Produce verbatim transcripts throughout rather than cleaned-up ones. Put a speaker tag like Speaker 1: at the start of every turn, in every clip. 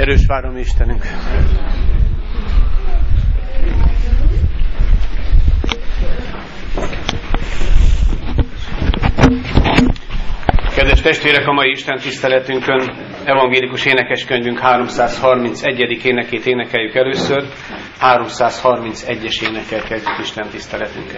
Speaker 1: Erős várom Istenünk! Kedves testvérek, a mai Isten tiszteletünkön evangélikus énekeskönyvünk háromszázharmincegyedik énekét énekeljük először. háromszázharmincegyes énekkel kezdjük Isten tiszteletünket.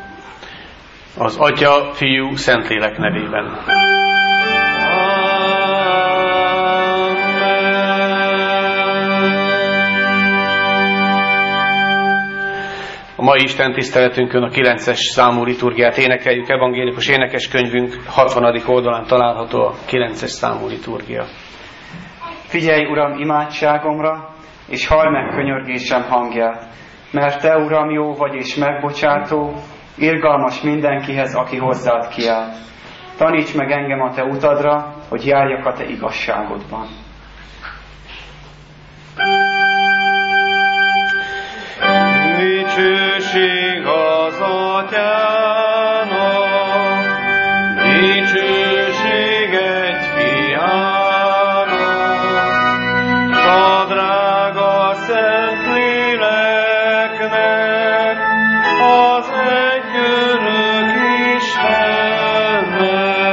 Speaker 1: Az Atya, Fiú, Szentlélek nevében. A mai Isten tiszteletünkön a kilences számú liturgiát énekeljük. Evangélikus énekeskönyvünk hatvanadik oldalán található a kilences számú liturgia.
Speaker 2: Figyelj, Uram, imádságomra, és halld meg könyörgésem hangját, mert Te, Uram, jó vagy és megbocsátó, irgalmas mindenkihez, aki hozzád kiáll. Taníts meg engem a Te utadra, hogy járjak a Te igazságodban.
Speaker 3: Dicsőség az Atyának, dicsőség egy Fiának, s a drága Szentléleknek, az egyörök Istennek.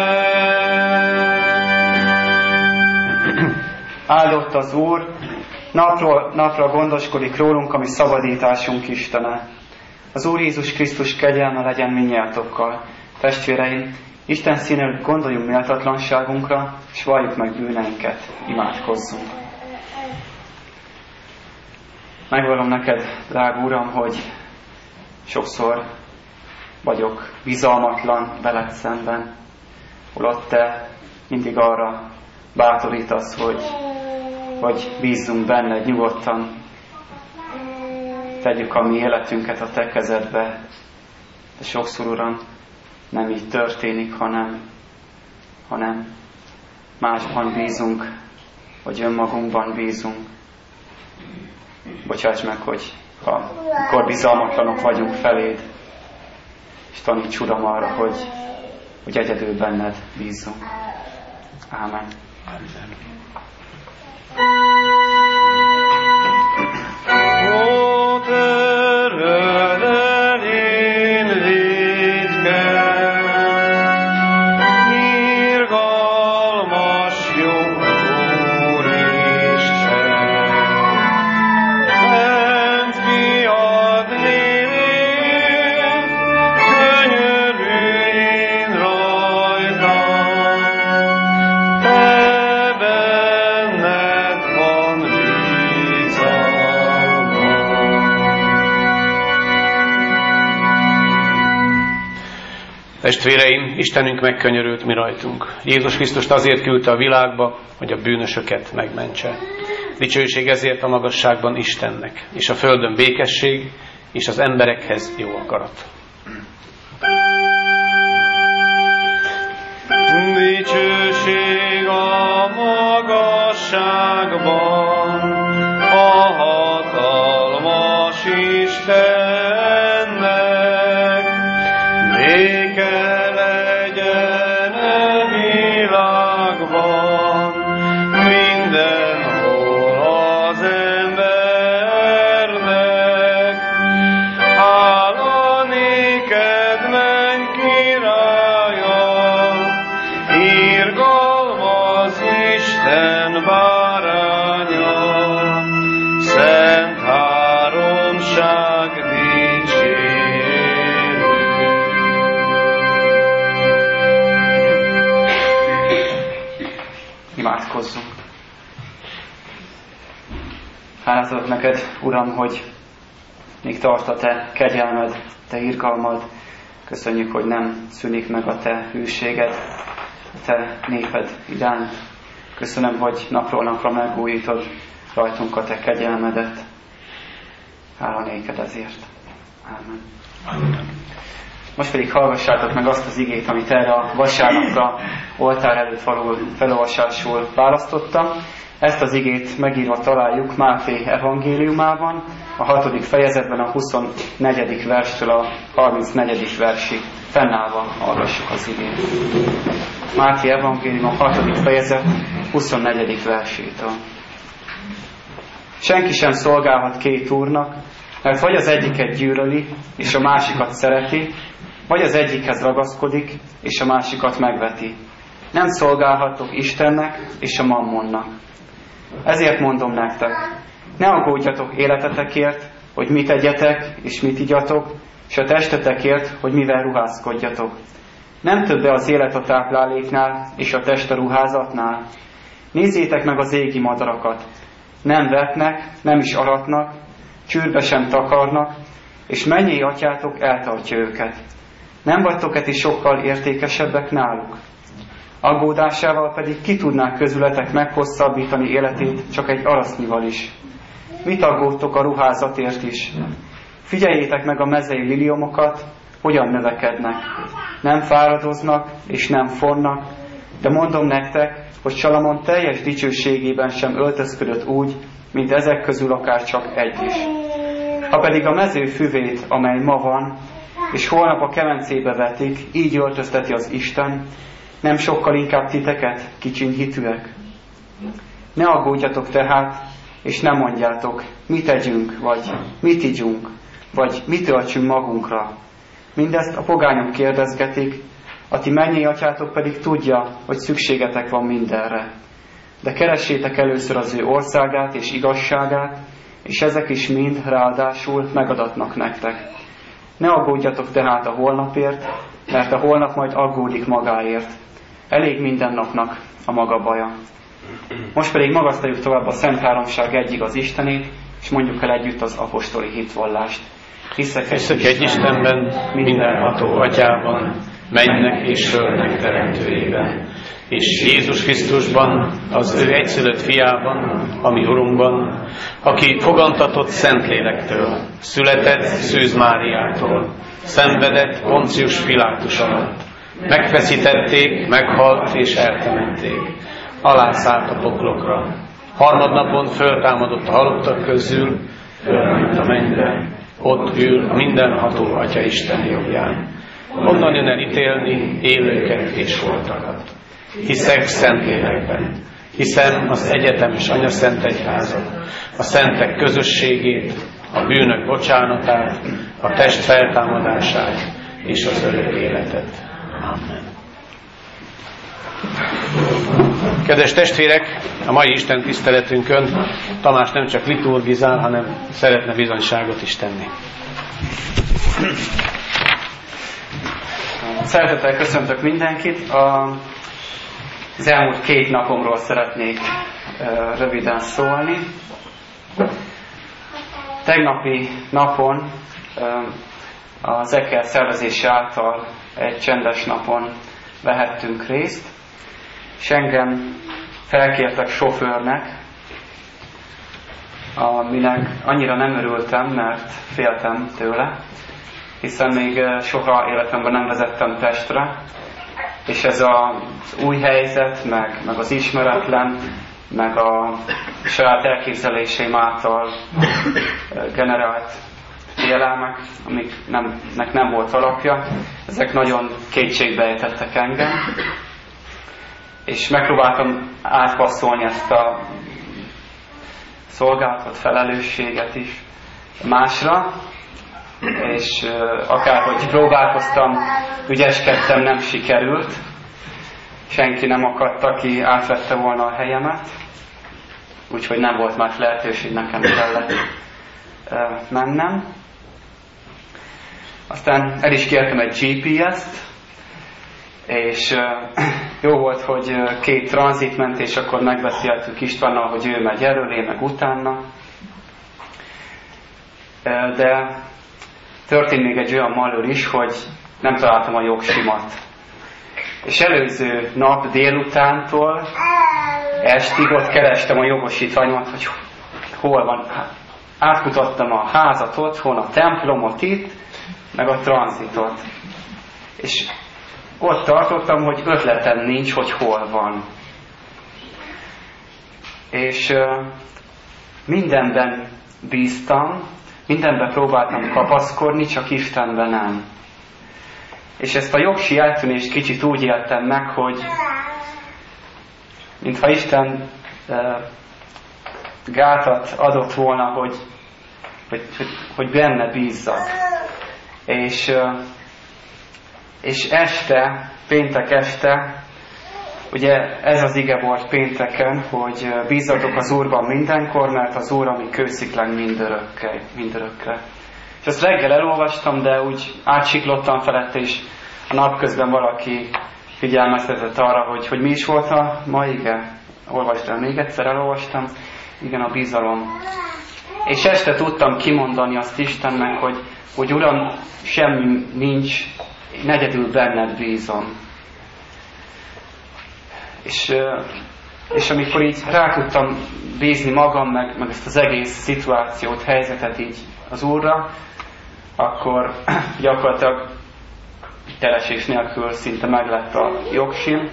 Speaker 2: Áldott az Úr, napról napra gondoskodik rólunk, ami szabadításunk Istene. Az Úr Jézus Krisztus kegyelme legyen mindnyátokkal. Testvéreim, Isten színe előtt gondoljunk méltatlanságunkra, és valljuk meg bűneinket, imádkozzunk. Megvallom neked, drága Uram, hogy sokszor vagyok bizalmatlan veled szemben, holott Te mindig arra bátorítasz, hogy, hogy bízzunk benned nyugodtan, tegyük a mi életünket a Te kezedbe. De sokszor, Uram, nem így történik, hanem, hanem másban bízunk, vagy önmagunkban bízunk. Bocsáss meg, hogy ha mikor bizalmatlanok vagyunk feléd, és taníts, Uram, arra, hogy, hogy egyedül benned bízzunk. Ámen.
Speaker 3: Ó, terved én védkel, irgalmas jó Úristen, Szent Fiad névén, könyörülj én rajtam, Te benned van bizalmam.
Speaker 1: Testvéreim, Istenünk megkönyörült mi rajtunk. Jézus Krisztust azért küldte a világba, hogy a bűnösöket megmentse. Dicsőség ezért a magasságban Istennek, és a földön békesség, és az emberekhez jó akarat.
Speaker 3: Dicsőség a magasságban, a hatalmas Istennek, béke legyen a világban, mindenhol az embernek. Hála néked, menj királya, irgalmas Isten báránya, szent háromság dicsérő.
Speaker 2: Imádkozzunk. Hálát adok neked, Uram, hogy még tart a Te kegyelmed, Te irgalmad. Köszönjük, hogy nem szűnik meg a Te hűséged, a Te néped iránt. Köszönöm, hogy napról napra megújítod rajtunk a Te kegyelmedet. Hála néked ezért. Ámen.
Speaker 1: Amen.
Speaker 2: Most pedig hallgassátok meg azt az igét, amit erre a vasárnapra oltár előtt való felolvasásul választottam. Ezt az igét megírva találjuk Máté evangéliumában, a hatodik fejezetben a huszonnegyedik verstől a harmincnegyedik versig. Fennállva hallgassuk az igét. Máté evangélium a hatodik fejezet huszonnegyedik versétől. Senki sem szolgálhat két úrnak, mert vagy az egyiket gyűlöli, és a másikat szereti, vagy az egyikhez ragaszkodik, és a másikat megveti. Nem szolgálhattok Istennek és a mammonnak. Ezért mondom nektek, ne aggódjatok életetekért, hogy mit egyetek és mit igyatok, és a testetekért, hogy mivel ruházkodjatok. Nem többe az élet a tápláléknál, és a test a ruházatnál? Nézzétek meg az égi madarakat. Nem vetnek, nem is aratnak, csűrbe sem takarnak, és mennyei atyátok eltartja őket. Nem vagytok-e ti sokkal értékesebbek náluk? Aggódásával pedig ki tudnák közületek meghosszabbítani életét csak egy arasznyival is. Mit aggódtok a ruházatért is? Figyeljétek meg a mezei liliomokat, hogyan növekednek. Nem fáradoznak és nem fonnak, de mondom nektek, hogy Salamon teljes dicsőségében sem öltözködött úgy, mint ezek közül akár csak egy is. Ha pedig a mező füvét, amely ma van, és holnap a kemencébe vetik, így öltözteti az Isten, nem sokkal inkább titeket, kicsiny hitűek. Ne aggódjatok tehát, és ne mondjátok, mit tegyünk, vagy mit igyunk, vagy mit öltsünk magunkra. Mindezt a pogányok kérdezgetik, a ti mennyei atyátok pedig tudja, hogy szükségetek van mindenre. De keressétek először az ő országát és igazságát, és ezek is mind ráadásul megadatnak nektek. Ne aggódjatok tehát a holnapért, mert a holnap majd aggódik magáért. Elég minden napnak a maga baja. Most pedig magasztaljuk tovább a Szent Háromság egyig az Istenét, és mondjuk el együtt az apostoli hitvallást. Hiszek,
Speaker 1: Hiszek egy Istenben, mindenható Atyában, mennek és földnek teremtőjében, és Jézus Krisztusban, az ő egyszülött fiában, ami Urunkban, aki fogantatott Szentlélektől, született Szűz Máriától, szenvedett Poncius Pilátus alatt, megfeszítették, meghalt és eltemették, alászállt a poklokra, harmadnapon föltámadott a halottak közül, fölment a mennybe, ott ül mindenható Atya Isten jobbján. Onnan jön el ítélni élőket és holtakat. Hiszek Szentlélekben, hiszem az egyetemes Anyaszent Egyházat, a szentek közösségét, a bűnök bocsánatát, a test feltámadását és az örök életet. Amen. Kedves testvérek, a mai Isten tiszteletünkön Tamás nem csak liturgizál, hanem szeretne bizonyságot is tenni.
Speaker 2: Szeretettel köszöntök mindenkit. A, az elmúlt két napomról szeretnék uh, röviden szólni. Tegnapi napon uh, az Eker szervezése által egy csendes napon vehettünk részt, és engem felkértek sofőrnek, aminek annyira nem örültem, mert féltem tőle, hiszen még soha életemben nem vezettem testre, és ez az új helyzet, meg, meg az ismeretlen, meg a saját elképzeléseim által generált félelmek, amiknek nem volt alapja, ezek nagyon kétségbeejtettek engem, és megpróbáltam átpasszolni ezt a szolgálatot, felelősséget is másra, és akárhogy próbálkoztam, ügyeskedtem, nem sikerült. Senki nem akadt, aki átvette volna a helyemet, úgyhogy nem volt más lehetőség, nekem kellett mennem. Aztán el is kértem egy gé pé es-t, és jó volt, hogy két tranzit ment, és akkor megbeszéltük Istvánnal, hogy ő megy elől, én meg utána. De történt még egy olyan malőr is, hogy nem találtam a jogsimat. És előző nap délutántól estig ott kerestem a jogosítványomat, hogy hol van. Átkutattam a házat otthon, a templomot itt, meg a tranzitot. És ott tartottam, hogy ötletem nincs, hogy hol van. És uh, mindenben bíztam, mindenben próbáltam kapaszkodni, csak Istenben nem. És ezt a jogsi eltűnést kicsit úgy éltem meg, hogy mintha Isten uh, gátat adott volna, hogy, hogy, hogy, hogy benne bízzak. És, uh, és este, péntek este, ugye ez az ige volt pénteken, hogy bízzatok az Úrban mindenkor, mert az Úr, ami kősziklen mindörökre. mindörökre. És ezt reggel elolvastam, de úgy átsiklottam felette, és a napközben valaki figyelmeztetett arra, hogy, hogy mi is volt a ma ige. Olvasd el, még egyszer elolvastam. Igen, a bizalom. És este tudtam kimondani azt Istennek, hogy hogy Uram, semmi nincs, én egyedül benned bízom. És, és amikor így rá tudtam bízni magam, meg, meg ezt az egész szituációt, helyzetet így az Úrra, akkor gyakorlatilag keresés nélkül szinte meglett a jogsim.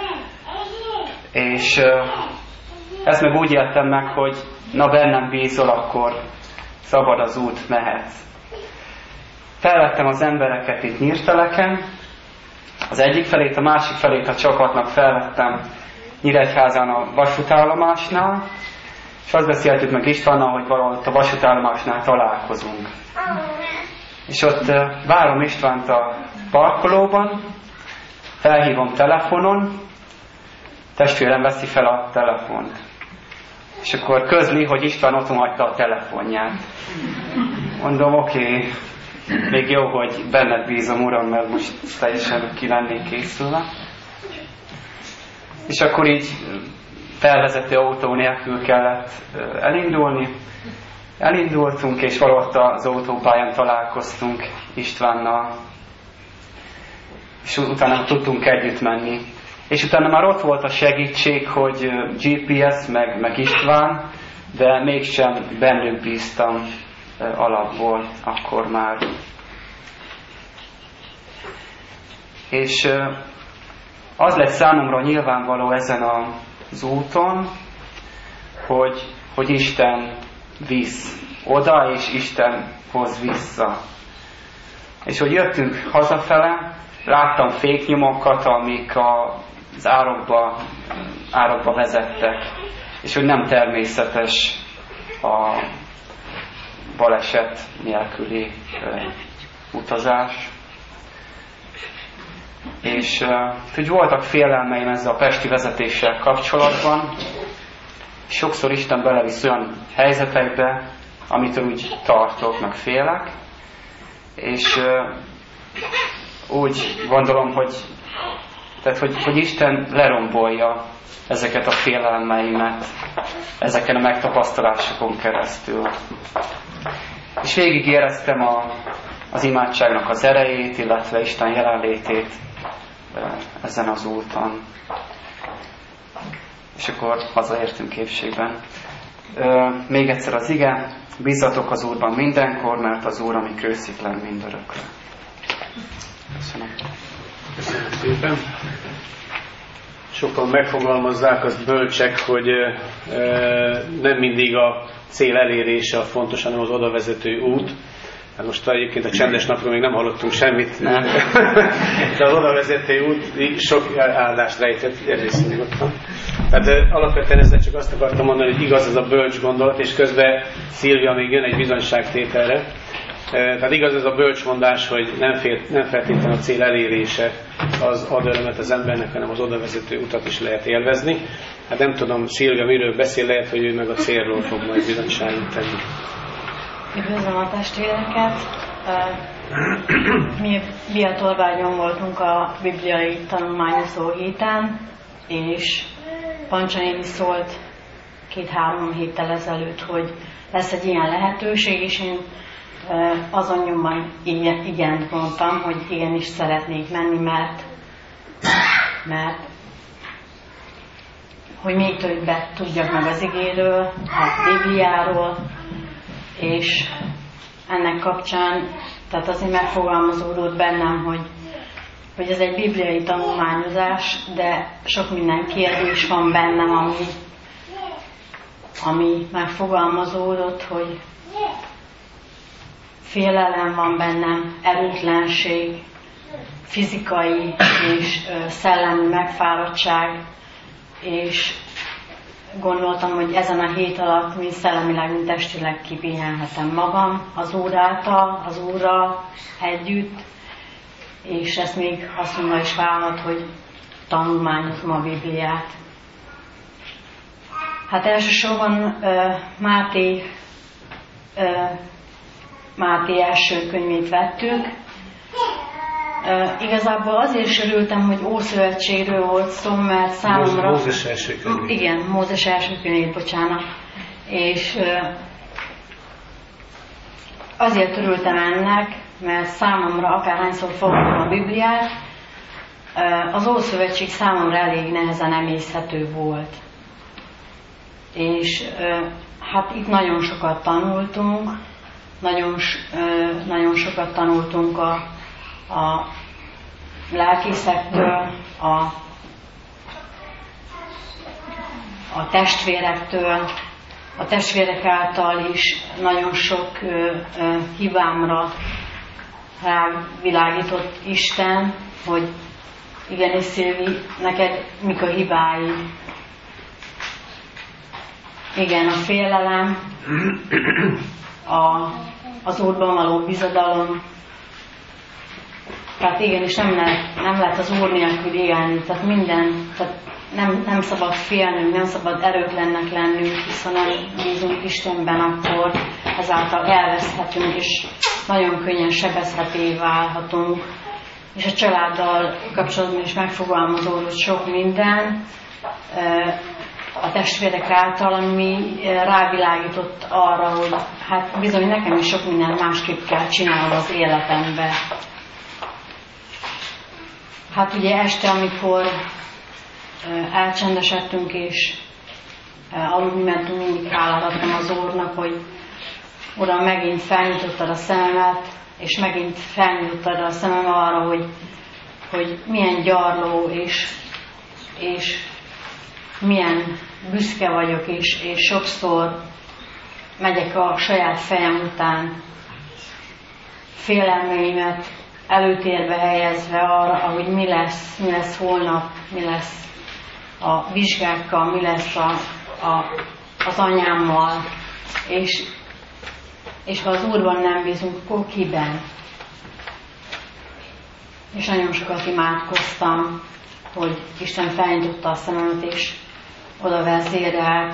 Speaker 2: És ezt meg úgy éltem meg, hogy na bennem bízol, akkor szabad az út, mehet. Felvettem az embereket itt Nyírteleken, az egyik felét, a másik felét a csapatnak felvettem Nyíregyházán a vasútállomásnál, és azt beszéltük meg Istvánnal, hogy valahol a vasútállomásnál találkozunk. És ott várom Istvánt a parkolóban, felhívom telefonon, testvérem veszi fel a telefont. És akkor közli, hogy István otthon hagyta a telefonját. Mondom, oké, okay, még jó, hogy benned bízom, Uram, mert most teljesen ki lennék készülve. És akkor így felvezető autó nélkül kellett elindulni. Elindultunk, és valahol az autópályán találkoztunk Istvánnal. És utána tudtunk együtt menni. És utána már ott volt a segítség, hogy gé pé es, meg, meg István, de mégsem bennük bíztam alapból akkor már. És az lett számomra nyilvánvaló ezen az úton, hogy, hogy Isten visz oda, és Isten hoz vissza. És hogy jöttünk hazafele, láttam féknyomokat, amik az árokba, árokba vezettek, és hogy nem természetes a baleset nélküli uh, utazás. És uh, hogy voltak félelmeim ezzel a pesti vezetéssel kapcsolatban. Sokszor Isten belevisz olyan helyzetekbe, amitől úgy tartok, meg félek. És uh, úgy gondolom, hogy, tehát, hogy, hogy Isten lerombolja ezeket a félelmeimet ezeken a megtapasztalásokon keresztül. És végig éreztem a, az imádságnak az erejét, illetve Isten jelenlétét ezen az úton. És akkor hazaértünk épségben. Még egyszer az ige, bízzatok az Úrban mindenkor, mert az Úr, ami kősziklen mindörökre. Köszönöm.
Speaker 1: Köszönöm szépen. Sokan megfogalmazzák azt bölcsek, hogy e, nem mindig a cél elérése a fontos, hanem az odavezető út. Hát most egyébként a csendes napról még nem hallottunk semmit, nem. De az odavezető út sok áldást rejtett, egész nyugodtan. Tehát alapvetően ezzel csak azt akartam mondani, hogy igaz ez a bölcs gondolat, és közben Szilvia még jön egy bizonyságtételre. Tehát igaz ez a bölcsmondás, hogy nem, fél, nem feltétlenül a cél elérése az ad örömet az embernek, hanem az odavezető utat is lehet élvezni. Hát nem tudom, Szilvia miről beszél, lehet, hogy ő meg a célról fog majd bizonyságot tenni.
Speaker 4: Üdvözlöm a testvéreket! Mi Biatorvágyon voltunk a bibliai tanulmányozó héten, és Pancsa néni szólt két-három héttel ezelőtt, hogy lesz egy ilyen lehetőség, és én azon nyomban igent mondtam, hogy igenis szeretnék menni, mert, mert hogy még többet tudjak meg az igéről, a Bibliáról, és ennek kapcsán, tehát azért megfogalmazódott bennem, hogy, hogy ez egy bibliai tanulmányozás, de sok minden kérdés van bennem, ami, ami megfogalmazódott, hogy félelem van bennem, erőtlenség, fizikai és szellemi megfáradtság, és gondoltam, hogy ezen a hét alatt mind szellemileg, mind testileg kipihenhetem magam az Úr által, az Úrral együtt, és ezt még hasznomra is válhat, hogy tanulmányozom a Bibliát. Hát elsősorban uh, Máté, uh, Máté első könyvét vettük. Uh, igazából azért is örültem, hogy Ószövetségről volt szó, mert számomra...
Speaker 1: Mózes első könyvét.
Speaker 4: Igen, Mózes első könyvét, bocsánat. És uh, azért örültem ennek, mert számomra akárhányszor fogom a Bibliát, az Ószövetség számomra elég nehezen emészhető volt. És hát itt nagyon sokat tanultunk, nagyon, nagyon sokat tanultunk a, a lelkészektől, a, a testvérektől, a testvérek által is nagyon sok ö, ö, hibámra rávilágított Isten, hogy igenis Szilvi, neked mik a hibáid. Igen, a félelem, a, az Úrban való bizodalom, tehát igenis nem lehet, nem lehet az Úr nélkül élni, tehát minden, tehát nem, nem szabad félnünk, nem szabad erőtlennek lennünk, hiszen nem bízunk Istenben, akkor ezáltal elveszhetünk, és nagyon könnyen sebezhetővé válhatunk. És a családdal kapcsolatban is megfogalmazódott sok minden a testvérek által, ami rávilágított arra, hogy hát bizony nekem is sok minden másképp kell csinálnom az életembe. Hát ugye este, amikor elcsendesedtünk és aludni mentünk, mindig hálálat adtam az Úrnak, hogy Uram, megint felnyitottad a szememet, és megint felnyitottad a szemem arra, hogy, hogy milyen gyarló, és, és milyen büszke vagyok, és, és sokszor megyek a saját fejem után, félelmeimet előtérbe helyezve arra, hogy mi lesz, mi lesz holnap, mi lesz a vizsgákkal, mi lesz a, a, az anyámmal, és, és ha az Úrban nem bízunk, akkor kiben? És nagyon sokat imádkoztam, hogy Isten felnyitotta a szememet, és oda vezérelt,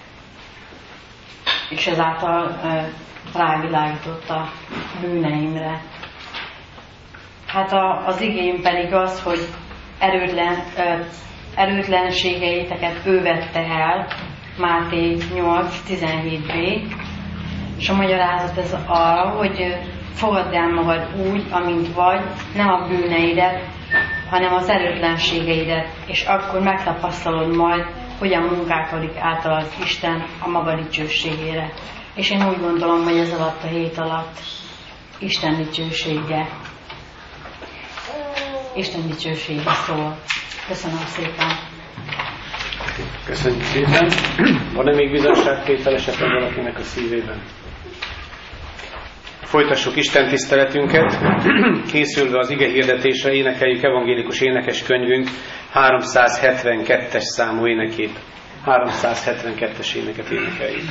Speaker 4: és ezáltal e, rávilágított a bűneimre. Hát a, az igény pedig az, hogy erőtlen, e, erőtlenségeiteket ő vette el, Máté nyolc tizenhét b, és a magyarázat ez arra, hogy fogadd el magad úgy, amint vagy, nem a bűneidet, hanem az erőtlenségeidet, és akkor megtapasztalod majd, hogyan munkálkodik általad Isten a maga dicsőségére. És én úgy gondolom, hogy ez alatt a hét alatt Isten dicsősége, Isten dicsősége szól. Köszönöm szépen!
Speaker 1: Köszönjük szépen! Van-e még bizonságtétel esetleg valakinek a szívében? Folytassuk Isten tiszteletünket, készülve az ige hirdetésre énekeljük evangélikus énekes könyvünk háromszázhetvenkettes számú énekét. háromszázhetvenkettes éneket énekeljük.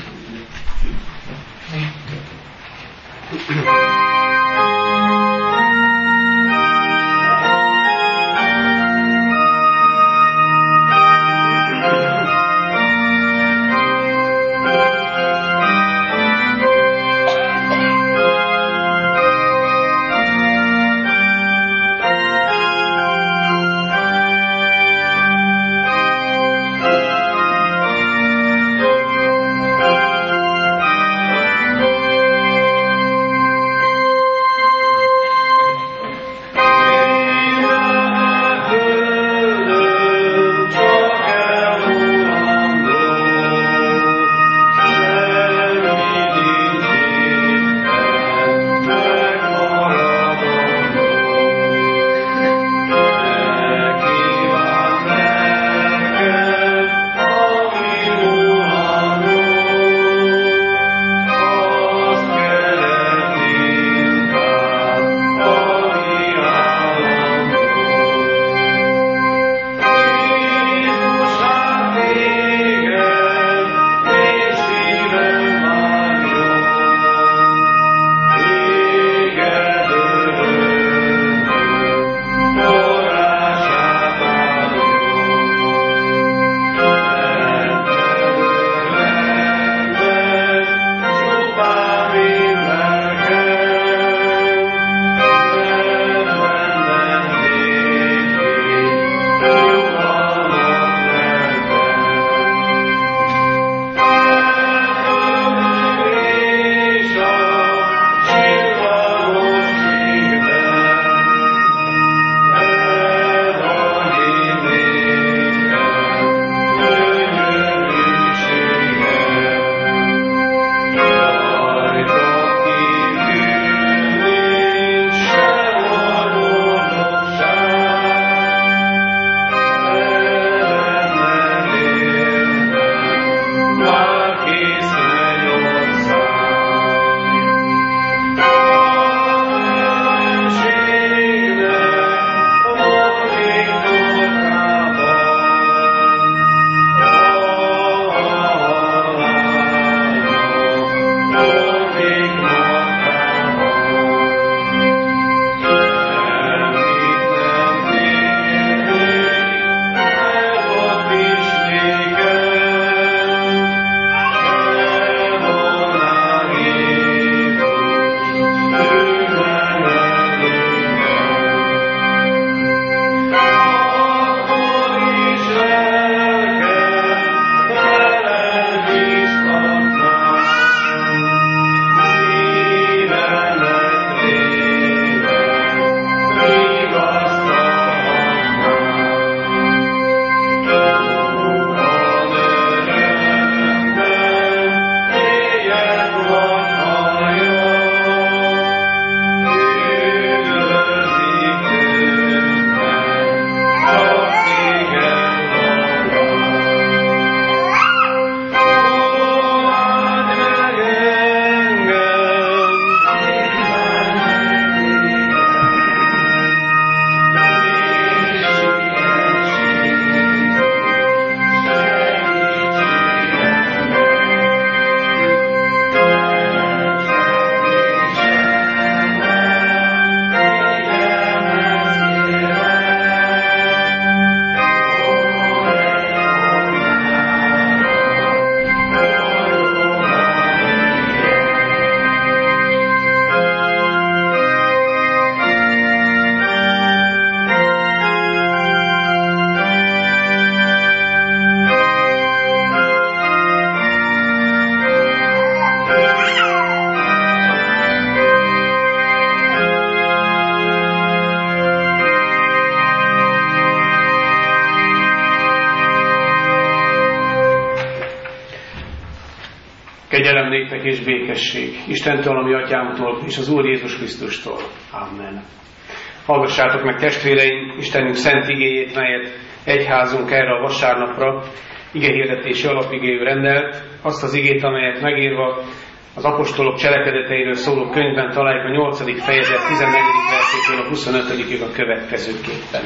Speaker 1: Kegyelem néktek és békesség Istentől, a mi atyánktól, és az Úr Jézus Krisztustól. Amen. Hallgassátok meg, testvéreim, Istenünk szent igéjét, melyet egyházunk erre a vasárnapra igehirdetési alapigéül rendelt, azt az igét, amelyet megírva az apostolok cselekedeteiről szóló könyvben találjuk a nyolcadik fejezet tizennegyedik versétől a huszonötödikig a következőképpen.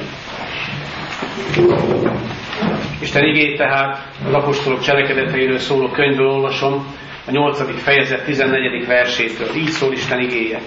Speaker 1: Isten igét tehát az apostolok cselekedeteiről szóló könyvből olvasom, a nyolcadik fejezet tizennegyedik versétől. Így szól Isten igéje.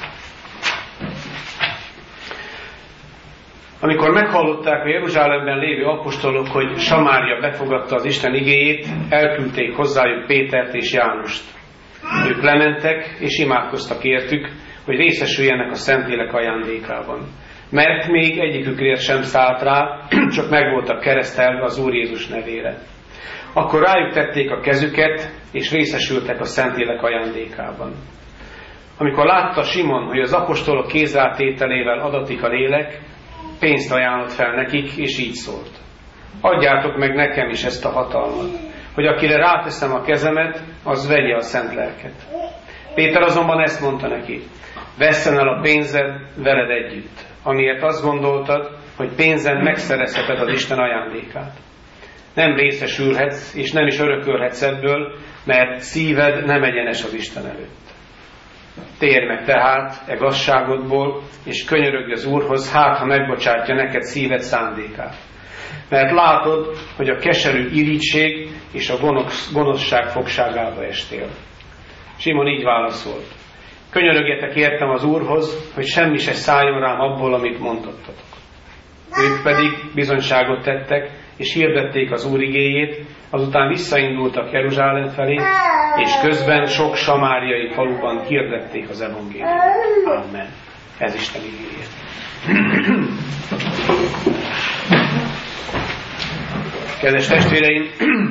Speaker 1: Amikor meghallották a Jeruzsálemben lévő apostolok, hogy Samária befogadta az Isten igéjét, elküldték hozzájuk Pétert és Jánust. Ők lementek és imádkoztak értük, hogy részesüljenek a Szentlélek ajándékában. Mert még egyikükre sem szállt rá, csak meg voltak keresztelve az Úr Jézus nevére. Akkor rájuk tették a kezüket, és részesültek a Szentlélek ajándékában. Amikor látta Simon, hogy az apostolok kézrátételével adatik a lélek, pénzt ajánlott fel nekik, és így szólt. Adjátok meg nekem is ezt a hatalmat, hogy akire ráteszem a kezemet, az vegye a szent lelket. Péter azonban ezt mondta neki, vesszen el a pénzed veled együtt, amiért azt gondoltad, hogy pénzen megszerezheted az Isten ajándékát. Nem részesülhetsz, és nem is örökölhetsz ebből, mert szíved nem egyenes az Isten előtt. Térj meg tehát e gazságodból, és könyörögj az Úrhoz, hát ha megbocsátja neked szíved szándékát. Mert látod, hogy a keserű irigység és a gonosz, gonoszság fogságába estél. Simon így válaszolt. Könyörögjetek értem az Úrhoz, hogy semmi se szálljon rám abból, amit mondtattatok. Ők pedig bizonyságot tettek, és hirdették az Úr igéjét, azután visszaindultak Jeruzsálem felé, és közben sok samáriai faluban hirdették az evangéliumot. Amen. Ez Isten igéje. Kedves testvéreim,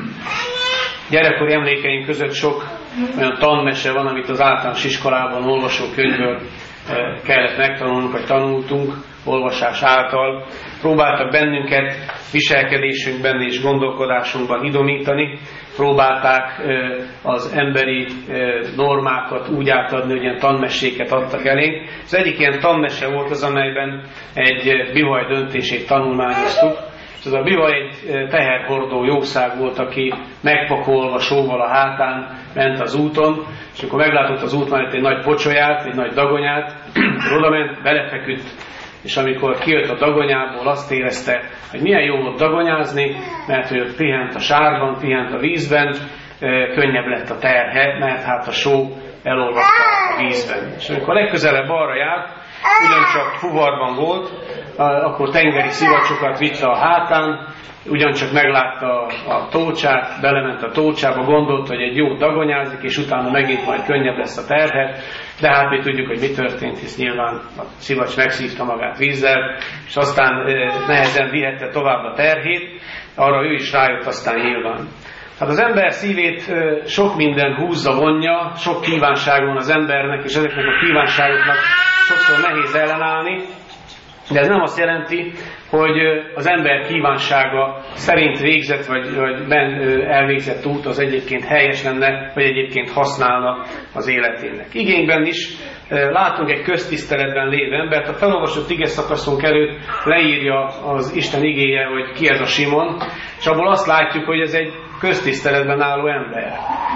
Speaker 1: gyerekkori emlékeink között sok olyan tanmese van, amit az általános iskolában olvasó könyvből kellett megtanulnunk, vagy tanultunk olvasás által. Próbáltak bennünket viselkedésünkben és gondolkodásunkban idomítani, próbálták az emberi normákat úgy átadni, hogy ilyen tanmeséket adtak elénk. Az egyik ilyen tanmese volt az, amelyben egy bivaj döntését tanulmányoztuk. Ez a bivaj egy teherhordó jószág volt, aki megpakolva sóval a hátán ment az úton, és akkor meglátott az út mellett egy nagy pocsolyát, egy nagy dagonyát, oda ment, belefeküdt, és amikor kijött a dagonyából, azt érezte, hogy milyen jó volt dagonyázni, mert hogy ott pihent a sárban, pihent a vízben, könnyebb lett a terhe, mert hát a só elolvadta a vízben. És amikor legközelebb arra járt, ugyancsak fuvarban volt, akkor tengeri szivacsokat vitte a hátán, ugyancsak meglátta a tócsát, belement a tócsába, gondolta, hogy egy jót dagonyázik, és utána megint majd könnyebb lesz a terhe, de hát mi tudjuk, hogy mi történt, hisz nyilván a szivacs megszívta magát vízzel, és aztán nehezen vihette tovább a terhét, arra ő is rájött aztán nyilván. Hát az ember szívét sok minden húzza, vonja, sok kívánság van az embernek, és ezeknek a kívánságoknak sokszor nehéz ellenállni, de ez nem azt jelenti, hogy az ember kívánsága szerint végzett, vagy, vagy elvégzett út az egyébként helyes lenne, vagy egyébként használna az életének. Igényben is látunk egy köztiszteletben lévő embert, a felolvasott ige szakaszunk előtt leírja az Isten igéje, hogy ki ez a Simon, és abból azt látjuk, hogy ez egy köztiszteletben álló ember.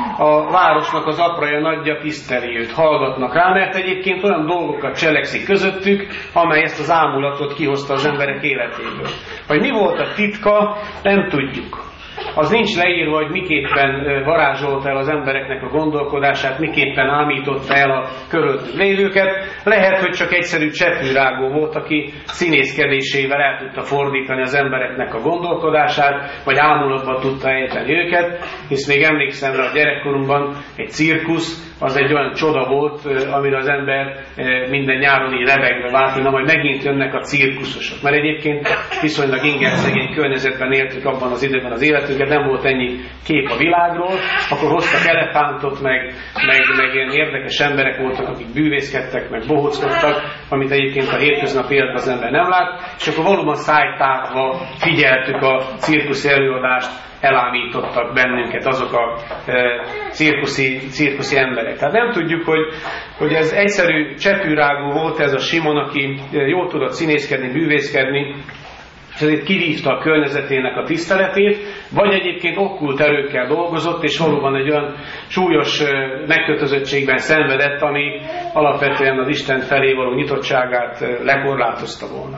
Speaker 1: A városnak az apraja nagyja tiszteli őt, hallgatnak rá, mert egyébként olyan dolgokat cselekszik közöttük, amely ezt az ámulatot kihozta az emberek életéből. Hogy mi volt a titka, nem tudjuk. Az nincs leírva, hogy miképpen varázsolta el az embereknek a gondolkodását, miképpen ámította el a körülöttük lévőket. Lehet, hogy csak egyszerű cseppőrágó volt, aki színészkedésével el tudta fordítani az embereknek a gondolkodását, vagy ámulatba tudta ejteni őket, hisz még emlékszem rá a gyerekkorunkban egy cirkusz, az egy olyan csoda volt, amire az ember minden nyáron így rebegve vált, hogy na majd megint jönnek a cirkuszosok. Mert egyébként viszonylag ingerszegény környezetben éltük abban az időben az életünket, nem volt ennyi kép a világról, akkor hoztak elefántot, meg, meg, meg ilyen érdekes emberek voltak, akik bűvészkedtek, meg bohóckodtak, amit egyébként a hétköznapi életben az ember nem lát, és akkor valóban szájtárva figyeltük a cirkusz előadást, elámítottak bennünket azok a e, cirkuszi, cirkuszi emberek. Tehát nem tudjuk, hogy, hogy ez egyszerű csepűrágó volt ez a Simon, aki jól tudott színészkedni, bűvészkedni, és ezért kivívta a környezetének a tiszteletét, vagy egyébként okkult erőkkel dolgozott, és valóban egy olyan súlyos megkötözöttségben szenvedett, ami alapvetően az Isten felé való nyitottságát lekorlátozta volna.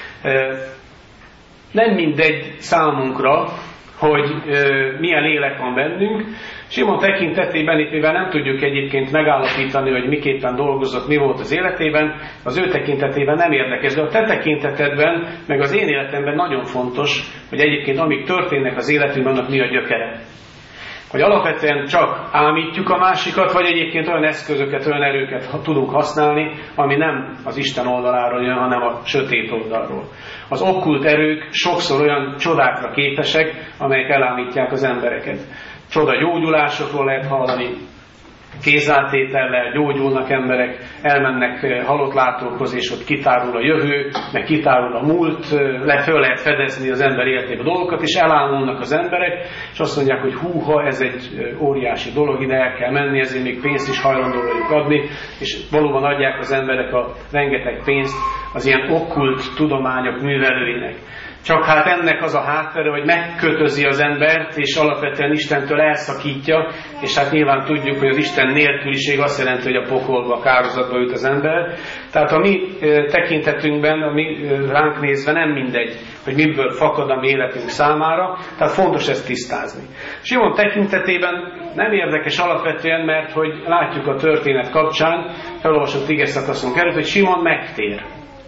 Speaker 1: Nem mindegy számunkra, hogy milyen lélek van bennünk. Simon tekintetében, itt mivel nem tudjuk egyébként megállapítani, hogy miképpen dolgozott, mi volt az életében, az ő tekintetében nem érdekes, de a te tekintetedben, meg az én életemben nagyon fontos, hogy egyébként amik történnek az életünkben, annak mi a gyökere. Hogy alapvetően csak ámítjuk a másikat, vagy egyébként olyan eszközöket, olyan erőket tudunk használni, ami nem az Isten oldaláról jön, hanem a sötét oldalról. Az okkult erők sokszor olyan csodákra képesek, amelyek elámítják az embereket. Csoda gyógyulásokról lehet hallani, kézáltétellel gyógyulnak emberek, elmennek halottlátókhoz, és ott kitárul a jövő, meg kitárul a múlt, le föl lehet fedezni az ember életében dolgokat, és elámulnak az emberek, és azt mondják, hogy húha, ez egy óriási dolog, ide el kell menni, ezért még pénzt is hajlandó vagyunk adni, és valóban adják az emberek a rengeteg pénzt az ilyen okkult tudományok művelőinek. Csak hát ennek az a háttere, hogy megkötözi az embert, és alapvetően Istentől elszakítja, és hát nyilván tudjuk, hogy az Isten nélküliség azt jelenti, hogy a pokolba, a kározatba jut az ember. Tehát a mi tekintetünkben, a mi ránk nézve nem mindegy, hogy miből fakad a mi életünk számára, tehát fontos ezt tisztázni. Simon tekintetében nem érdekes alapvetően, mert hogy látjuk a történet kapcsán, felolvasott ige szakaszon került, hogy Simon megtér.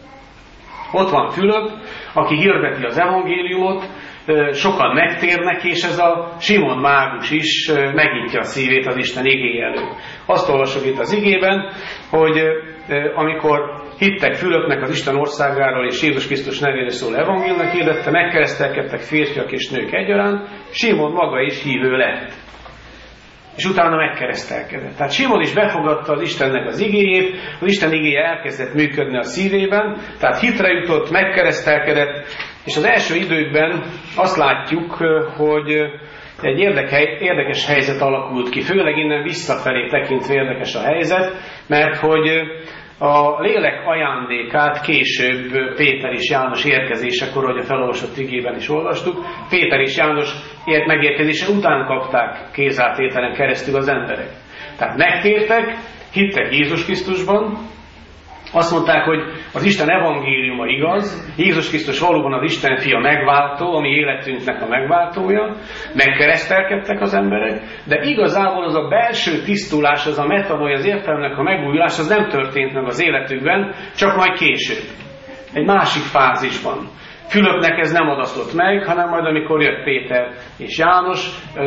Speaker 1: Ott van Fülöp, aki hirdeti az evangéliumot, sokan megtérnek, és ez a Simon mágus is megnyitja a szívét az Isten igéje előtt. Azt olvasok itt az igében, hogy amikor hittek Fülöpnek az Isten országáról és Jézus Krisztus nevére szóló evangéliumnak hirdette, megkeresztelkedtek férfiak és nők egyaránt, Simon maga is hívő lett. És utána megkeresztelkedett. Tehát Simon is befogadta az Istennek az igéjét, az Isten igéje elkezdett működni a szívében, tehát hitre jutott, megkeresztelkedett, és az első időkben azt látjuk, hogy egy érdekes helyzet alakult ki, főleg innen visszafelé tekintve érdekes a helyzet, mert hogy a lélek ajándékát később Péter és János érkezésekor, ahogy a felolvasott igében is olvastuk, Péter és János megérkezése után kapták kézáltételen keresztül az emberek. Tehát megtértek, hittek Jézus Krisztusban, azt mondták, hogy az Isten evangéliuma igaz, Jézus Krisztus valóban az Isten fia megváltó, ami életünknek a megváltója, megkeresztelkedtek az emberek, de igazából az a belső tisztulás, az a metanoia, az értelmnek a megújulás, az nem történt meg az életükben, csak majd később. Egy másik fázisban. Fülöpnek ez nem adatott meg, hanem majd amikor jött Péter és János,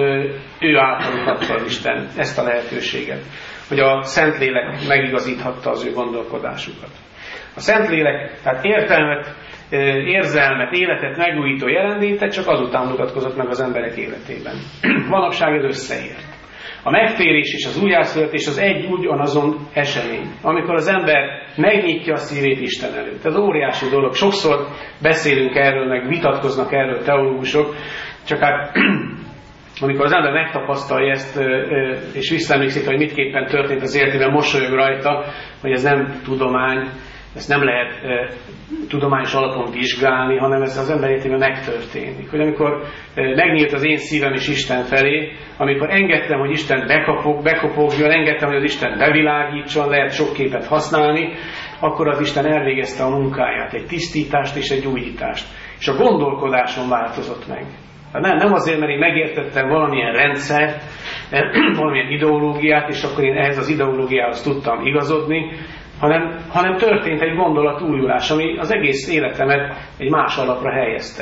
Speaker 1: ő általuk adta az Isten ezt a lehetőséget, hogy a Szentlélek megigazíthatta az ő gondolkodásukat. A Szentlélek, tehát értelmet, érzelmet, életet megújító jelenléte csak azután mutatkozott meg az emberek életében. Manapság ez összeért. A megtérés és az újjászületés az egy ugyanazon esemény, amikor az ember megnyitja a szívét Isten előtt. Ez óriási dolog. Sokszor beszélünk erről, meg vitatkoznak erről teológusok, csak hát amikor az ember megtapasztalja ezt, és visszaemlékszik, hogy mitképpen történt az életében, mosolyog rajta, hogy ez nem tudomány, ezt nem lehet e, tudományos alapon vizsgálni, hanem ez az ember életében megtörténik. Hogy amikor e, megnyílt az én szívem is Isten felé, amikor engedtem, hogy Isten bekapog, bekopogjon, engedtem, hogy az Isten bevilágítson, lehet sok képet használni, akkor az Isten elvégezte a munkáját, egy tisztítást és egy újítást. És a gondolkodáson változott meg. Nem, nem azért, mert én megértettem valamilyen rendszert, valamilyen ideológiát, és akkor én ehhez az ideológiához tudtam igazodni, hanem, hanem történt egy gondolat újulás, ami az egész életemet egy más alapra helyezte.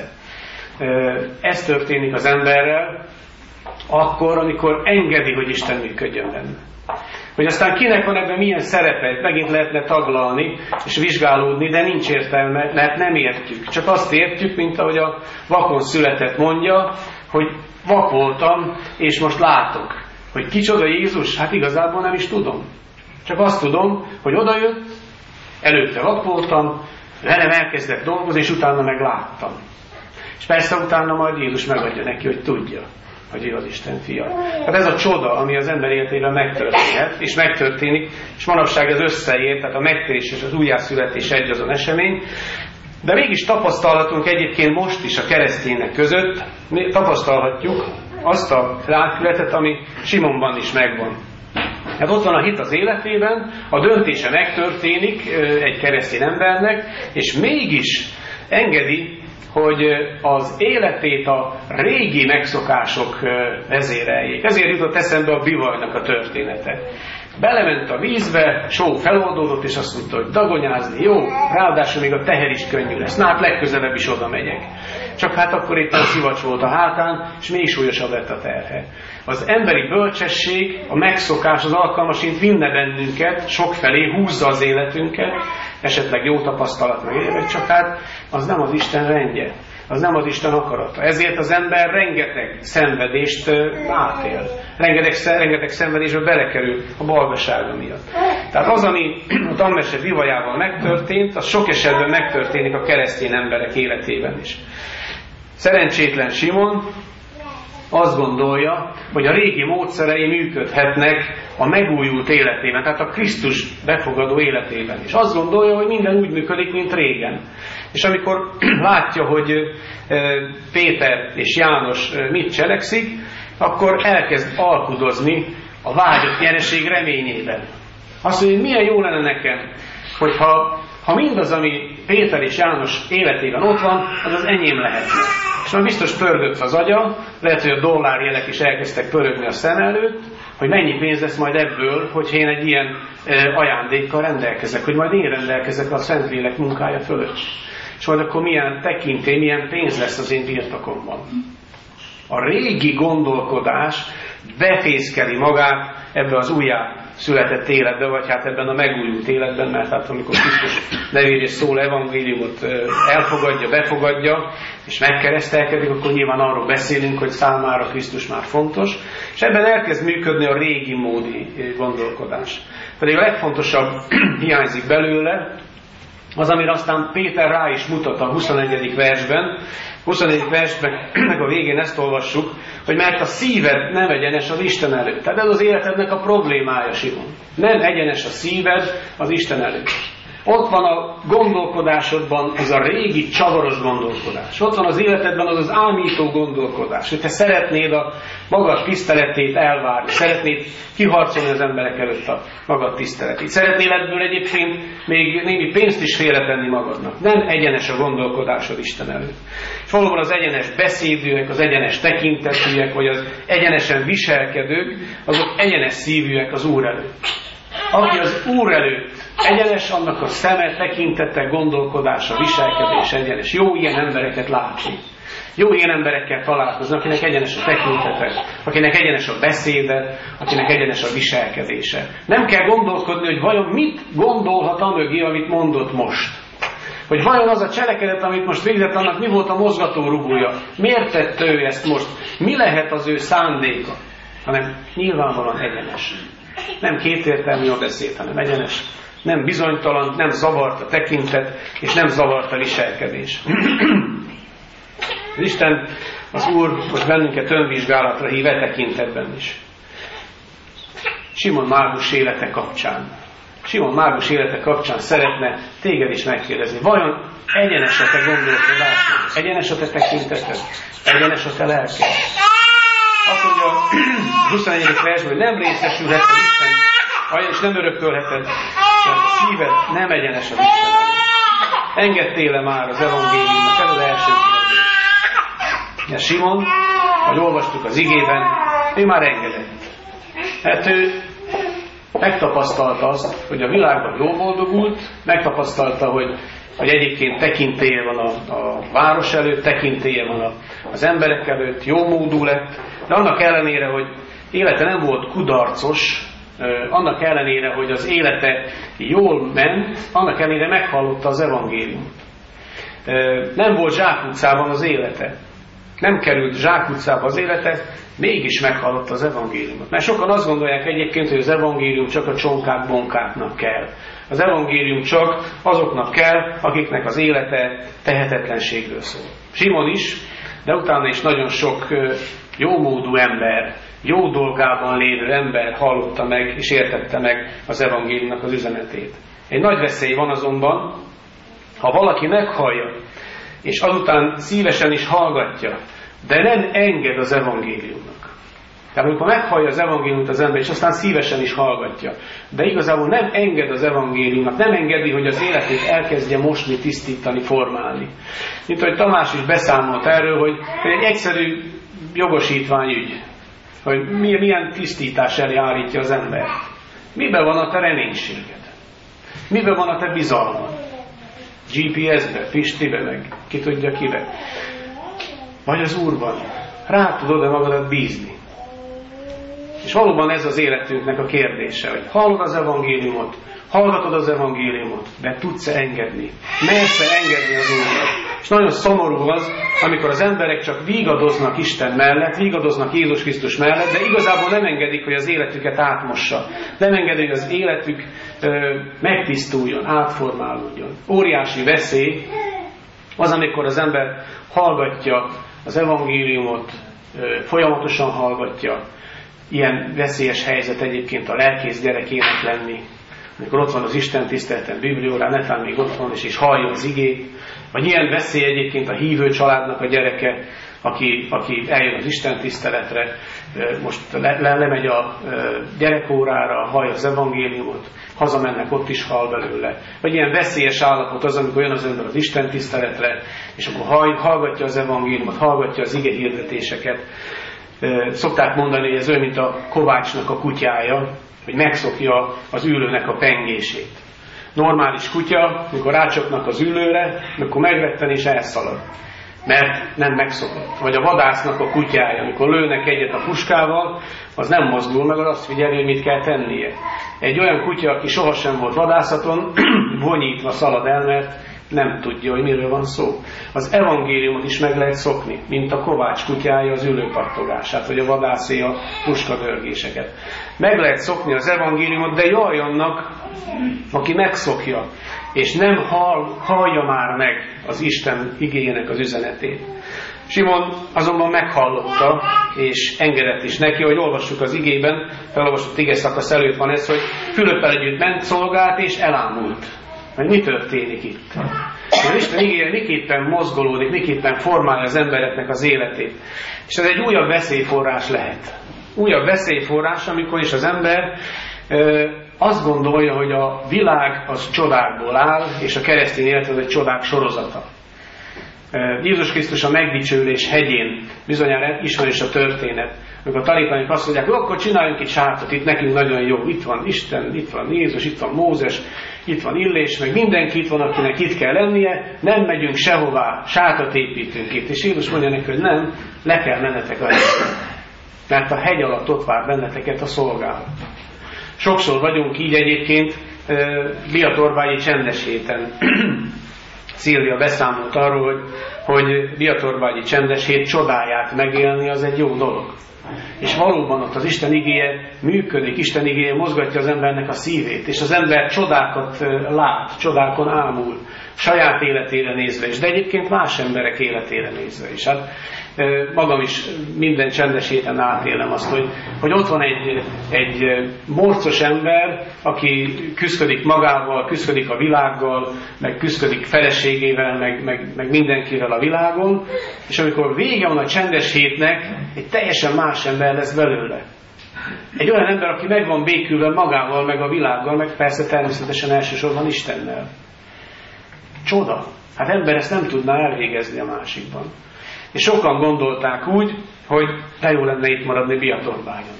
Speaker 1: Ez történik az emberrel akkor, amikor engedi, hogy Isten működjön benne. Hogy aztán kinek van ebben milyen szerepe, megint lehetne taglalni és vizsgálódni, de nincs értelme, mert nem értjük. Csak azt értjük, mint ahogy a vakon született mondja, hogy vak voltam, és most látok. Hogy kicsoda Jézus? Hát igazából nem is tudom. Csak azt tudom, hogy odajött, előtte vak voltam, velem elkezdett dolgozni, és utána meg láttam. És persze utána majd Jézus megadja neki, hogy tudja, hogy ő az Isten fia. Hát ez a csoda, ami az ember életében megtörténhet, és megtörténik, és manapság ez összeér, tehát a megtérés és az újjászületés egyazon esemény, de mégis tapasztalhatunk egyébként most is a keresztények között, mi tapasztalhatjuk azt a lelkületet, ami Simonban is megvan. Hát ott van a hit az életében, a döntése megtörténik egy keresztény embernek, és mégis engedi, hogy az életét a régi megszokások vezéreljék. Ezért jutott eszembe a bivajnak a története. Belement a vízbe, só feloldódott, és azt mondta, hogy dagonyázni jó, ráadásul még a teher is könnyű lesz. Na hát legközelebb is oda megyek. Csak hát akkor éppen szivacs volt a hátán, és még súlyosabb lett a terhe. Az emberi bölcsesség, a megszokás, az alkalmasint vinne bennünket, sokfelé húzza az életünket, esetleg jó tapasztalat meg évek, csak hát az nem az Isten rendje, az nem az Isten akarata. Ezért az ember rengeteg szenvedést átél. Rengeteg, rengeteg szenvedésbe belekerül a balgasága miatt. Tehát az, ami a tanmese bivajával megtörtént, az sok esetben megtörténik a keresztény emberek életében is. Szerencsétlen Simon azt gondolja, hogy a régi módszerei működhetnek a megújult életében, tehát a Krisztus befogadó életében is. Azt gondolja, hogy minden úgy működik, mint régen. És amikor látja, hogy Péter és János mit cselekszik, akkor elkezd alkudozni a vágyott nyereség reményében. Azt mondja, hogy milyen jó lenne nekem, hogyha ha mindaz, ami Péter és János életében ott van, az az enyém lehetne. És már biztos pörgött az agya, lehet, hogy a dollárjelek is elkezdtek pörögni a szem előtt, hogy mennyi pénz lesz majd ebből, hogyha én egy ilyen e, ajándékkal rendelkezek, hogy majd én rendelkezek a Szentlélek munkája fölött. És majd akkor milyen tekintély, milyen pénz lesz az én birtokomban. A régi gondolkodás befészkeli magát ebbe az újjá született életbe, vagy hát ebben a megújult életben, mert hát amikor Krisztus nevéről szól evangéliumot elfogadja, befogadja, és megkeresztelkedik, akkor nyilván arról beszélünk, hogy számára Krisztus már fontos, és ebben elkezd működni a régi módi gondolkodás. Pedig a legfontosabb hiányzik belőle, az, amire aztán Péter rá is mutat a huszonegyedik versben. huszonegyedik versben meg a végén ezt olvassuk, hogy mert a szíved nem egyenes az Isten előtt. Tehát ez az életednek a problémája, Simon. Nem egyenes a szíved az Isten előtt. Ott van a gondolkodásodban az a régi csavaros gondolkodás. Ott van az életedben az az ámító gondolkodás, hogy te szeretnéd a magad tiszteletét elvárni, szeretnéd kiharcolni az emberek előtt a magad tiszteletét. Szeretnél ebből egyébként még némi pénzt is félretenni magadnak. Nem egyenes a gondolkodásod Isten előtt. És valóban az egyenes beszédűek, az egyenes tekintetűek, vagy az egyenesen viselkedők, azok egyenes szívűek az Úr előtt. Aki az Úr előtt egyenes, annak a szeme, tekintete, gondolkodása, viselkedés egyenes. Jó ilyen embereket látni. Jó ilyen emberekkel találkozni, akinek egyenes a tekintete, akinek egyenes a beszéde, akinek egyenes a viselkedése. Nem kell gondolkodni, hogy vajon mit gondolhat amögé, amit mondott most. Hogy vajon az a cselekedet, amit most végzett, annak mi volt a mozgatórugója. Miért tette ő ezt most? Mi lehet az ő szándéka? Hanem nyilvánvalóan egyenes. Nem kétértelmű a beszéd, hanem egyenes. Nem bizonytalan, nem zavart a tekintet, és nem zavart a viselkedés. Az Isten, az Úr most bennünket önvizsgálatra hív e tekintetben is. Simon mágus élete kapcsán. Simon mágus élete kapcsán szeretne téged is megkérdezni. Vajon egyenes a te gondolkodásod? Egyenes a te tekinteted? Egyenes a te lelked? Azt mondja a huszonegyedik versben, hogy nem részesülhet az Isten, és nem örökölheted, mert a szíved nem egyenes az Isten előtt. Engedtél-e már az evangéliumnak? Ez az első kérdés. Ja, Simon, ahogy olvastuk az igében, ő már engedett. Hát ő megtapasztalta azt, hogy a világban jól boldogult, megtapasztalta, hogy, hogy egyébként tekintélye van a, a város előtt, tekintélye van a, az emberek előtt, jó módú lett, de annak ellenére, hogy élete nem volt kudarcos, annak ellenére, hogy az élete jól ment, annak ellenére meghallotta az evangéliumot. Nem volt zsákutcában az élete. nem került zsákutcába az élete, mégis meghallotta az evangéliumot. Mert sokan azt gondolják egyébként, hogy az evangélium csak a csonkák, bonkáknak kell. Az evangélium csak azoknak kell, akiknek az élete tehetetlenségről szól. Simon is, de utána is nagyon sok jómódú ember, jó dolgában lévő ember hallotta meg és értette meg az evangéliumnak az üzenetét. Egy nagy veszély van azonban, ha valaki meghallja, és azután szívesen is hallgatja, de nem enged az evangéliumnak. Tehát amikor meghallja az evangéliumot az ember, és aztán szívesen is hallgatja, de igazából nem enged az evangéliumnak, nem engedi, hogy az életét elkezdje mosni, tisztítani, formálni. Mint ahogy Tamás is beszámolt erről, hogy egy egyszerű jogosítványügy, hogy milyen tisztítás elé állítja az ember. Miben van a te reménységed? Miben van a te bizalmad? gé pé es-be, Pistibe, meg ki tudja kibe. Vagy az Úrban. Rá tudod-e magadat bízni? És valóban ez az életünknek a kérdése, hogy hallod az evangéliumot, hallgatod az evangéliumot, de tudsz-e engedni? Mersz-e engedni az Úrnak? És nagyon szomorú az, amikor az emberek csak vígadoznak Isten mellett, vígadoznak Jézus Krisztus mellett, de igazából nem engedik, hogy az életüket átmossa. Nem engedik, hogy az életük ö, megtisztuljon, átformálódjon. Óriási veszély az, amikor az ember hallgatja az evangéliumot, ö, folyamatosan hallgatja. Ilyen veszélyes helyzet egyébként a lelkész gyerekének lenni, amikor ott van az Isten tiszteleten, bibliórán, netán még ott van, és, és hallja az igét. Vagy ilyen veszély egyébként a hívő családnak a gyereke, aki, aki eljön az Isten tiszteletre, most le, le, lemegy a gyerekórára, hallja az evangéliumot, hazamennek, ott is hall belőle. Vagy ilyen veszélyes állapot az, amikor jön az ember az Isten tiszteletre, és akkor hall, hallgatja az evangéliumot, hallgatja az ige hirdetéseket. Szokták mondani, hogy ez olyan, mint a kovácsnak a kutyája, hogy megszokja az ülőnek a pengését. Normális kutya, amikor rácsapnak az ülőre, akkor megretten és elszalad. Mert nem megszokott. Vagy a vadásznak a kutyája, amikor lőnek egyet a puskával, az nem mozdul meg, az azt figyeli, hogy mit kell tennie. Egy olyan kutya, aki sohasem volt vadászaton, vonyítva szalad el, mert nem tudja, hogy miről van szó. Az evangéliumot is meg lehet szokni, mint a kovács kutyája az ülőpattogását, vagy a vadászé a puskadörgéseket. Meg lehet szokni az evangéliumot, de jaj annak, aki megszokja, és nem hall, hallja már meg az Isten igéjének az üzenetét. Simon azonban meghallotta, és engedett is neki, hogy olvassuk az igében, felolvasott ige szakasz előtt van ez, hogy Fülöppel együtt ment, szolgált, és elámult. Mert mi történik itt? Az Isten igéje miképpen mozgolódik, miképpen formálja az embereknek az életét. És ez egy újabb veszélyforrás lehet. Újabb veszélyforrás, amikor is az ember ö, azt gondolja, hogy a világ az csodákból áll, és a keresztény élet az egy csodák sorozata. Jézus Krisztus a megdicsőlés hegyén, bizonyára ismerős a történet, amikor a tanítványok azt mondják, hogy akkor csináljunk itt sátot, itt nekünk nagyon jó, itt van Isten, itt van Jézus, itt van Mózes, itt van Illés, meg mindenki itt van, akinek itt kell lennie, nem megyünk sehová, sátot építünk itt. És Jézus mondja neki, hogy nem, le kell mennetek a hegyre. Mert a hegy alatt ott vár benneteket a szolgálat. Sokszor vagyunk így egyébként Biatorbályi csendes héten. Szilvia beszámolt arról, hogy, hogy Biatorbályi csendes hét csodáját megélni, az egy jó dolog. És valóban ott az Isten igéje működik, Isten igéje mozgatja az embernek a szívét, és az ember csodákat lát, csodákon ámul, saját életére nézve is, de egyébként más emberek életére nézve is. Hát magam is minden csendes héten átélem azt, hogy, hogy ott van egy, egy morcos ember, aki küszködik magával, küszködik a világgal, meg küszködik feleségével, meg, meg, meg mindenkivel a világon, és amikor vége van a csendes hétnek, egy teljesen más ember lesz belőle. Egy olyan ember, aki meg van békülve magával, meg a világgal, meg persze természetesen elsősorban Istennel. Csoda. Hát ember ezt nem tudná elvégezni a másikban. És sokan gondolták úgy, hogy de jó lenne itt maradni Biatorbályon.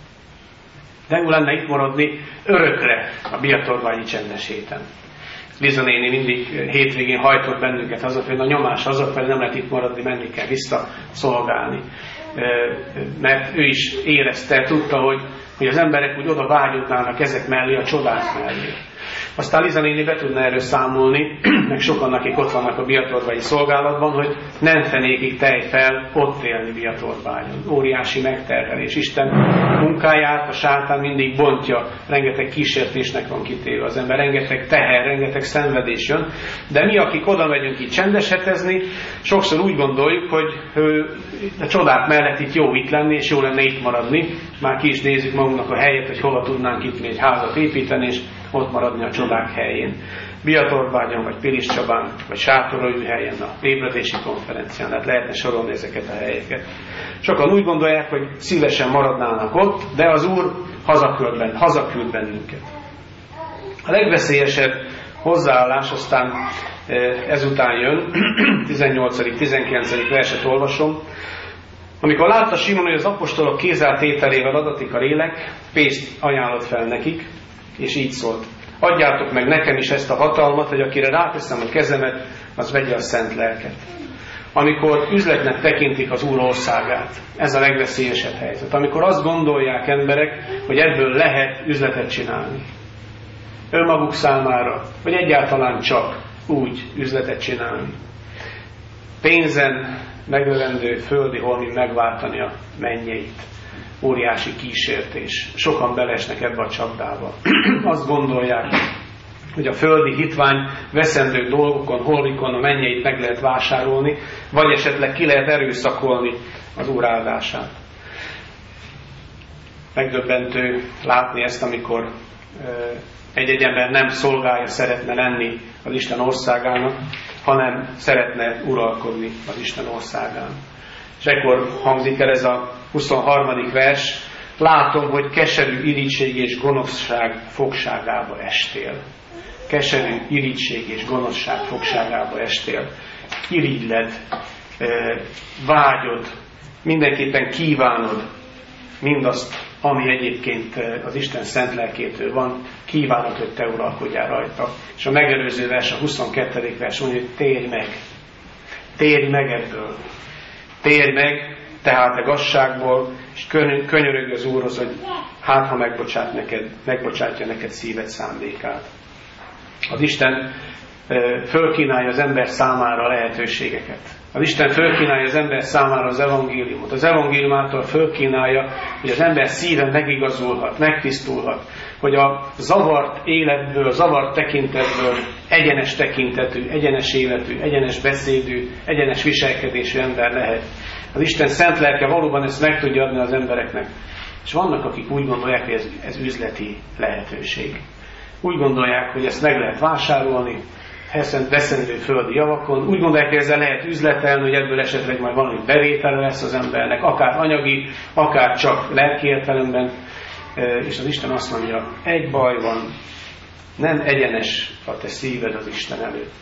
Speaker 1: De jó lenne itt maradni örökre a Biatorbályi csendes héten. Liza néni mindig hétvégén hajtott bennünket hazafelé, a nyomás hazafelé, nem lehet itt maradni, menni kell vissza szolgálni. Mert ő is érezte, tudta, hogy, hogy az emberek úgy oda vágyódnának ezek mellé, a csodák mellé. Aztán Liza néni be tudna erről számolni, meg sokan, akik ott vannak a Biatorbai szolgálatban, hogy nem fenékig tej fel ott élni Biatorbányon. Óriási megterhelés. Isten munkáját a sátán mindig bontja, rengeteg kísértésnek van kitéve az ember, rengeteg teher, rengeteg szenvedés jön, de mi, akik oda megyünk itt csendesetezni, sokszor úgy gondoljuk, hogy a csodák mellett itt jó itt lenni, és jó lenne itt maradni. Már ki is nézzük magunknak a helyet, hogy hova tudnánk itt még házat építeni, és ott maradni a csodák helyén. Biatorbányon, vagy Pilis Csabán, vagy Sátoralújhelyen, a ébredési konferencián, hát lehetne sorolni ezeket a helyeket. Sokan úgy gondolják, hogy szívesen maradnának ott, de az Úr hazaküld, ben, hazaküld bennünket. A legveszélyesebb hozzáállás aztán ezután jön, tizennyolcadik-tizenkilencedik verset olvasom. Amikor látta Simon, hogy az apostolok kézzeltételével adatik a lélek, pénzt ajánlott fel nekik, és így szólt: adjátok meg nekem is ezt a hatalmat, hogy akire ráteszem a kezemet, az vegye a szent lelket. Amikor üzletnek tekintik az Úr országát, ez a legveszélyesebb helyzet. Amikor azt gondolják emberek, hogy ebből lehet üzletet csinálni. Önmaguk számára, vagy egyáltalán csak úgy üzletet csinálni. Pénzen megölendő földi holmi megváltani a mennyeit. Óriási kísértés. Sokan belesnek ebbe a csapdába. Azt gondolják, hogy a földi hitvány veszendő dolgokon, holmikon a mennyeit meg lehet vásárolni, vagy esetleg ki lehet erőszakolni az Úr áldását. Megdöbbentő látni ezt, amikor egy-egy ember nem szolgálja, szeretne lenni az Isten országának, hanem szeretne uralkodni az Isten országán. És ekkor hangzik el ez a huszonharmadik vers: látom, hogy keserű irigység és gonoszság fogságába estél. Keserű irigység és gonoszság fogságába estél. Irigyled, vágyod, mindenképpen kívánod mindazt, ami egyébként az Isten szent lelkétől van, kívánod, hogy te uralkodjál rajta. És a megelőző vers, a huszonkettedik vers mondja, hogy térj meg. Térj meg ebből. Térj meg, tehát a gazságból, és könyörögj az Úrhoz, hogy hát, ha megbocsát neked, megbocsátja neked szíved szándékát. Az Isten fölkínálja az ember számára a lehetőségeket. Az Isten fölkínálja az ember számára az evangéliumot. Az evangélium által fölkínálja, hogy az ember szíve megigazulhat, megtisztulhat, hogy a zavart életből, zavart tekintetből egyenes tekintetű, egyenes életű, egyenes beszédű, egyenes viselkedésű ember lehet. Az Isten szent lelke valóban ezt meg tudja adni az embereknek. És vannak, akik úgy gondolják, hogy ez, ez üzleti lehetőség. Úgy gondolják, hogy ezt meg lehet vásárolni, veszendő földi javakon. Úgy gondolják, hogy ezzel lehet üzletelni, hogy ebből esetleg majd valami bevétele lesz az embernek, akár anyagi, akár csak lelki értelemben. És az Isten azt mondja, egy baj van, nem egyenes a te szíved az Isten előtt.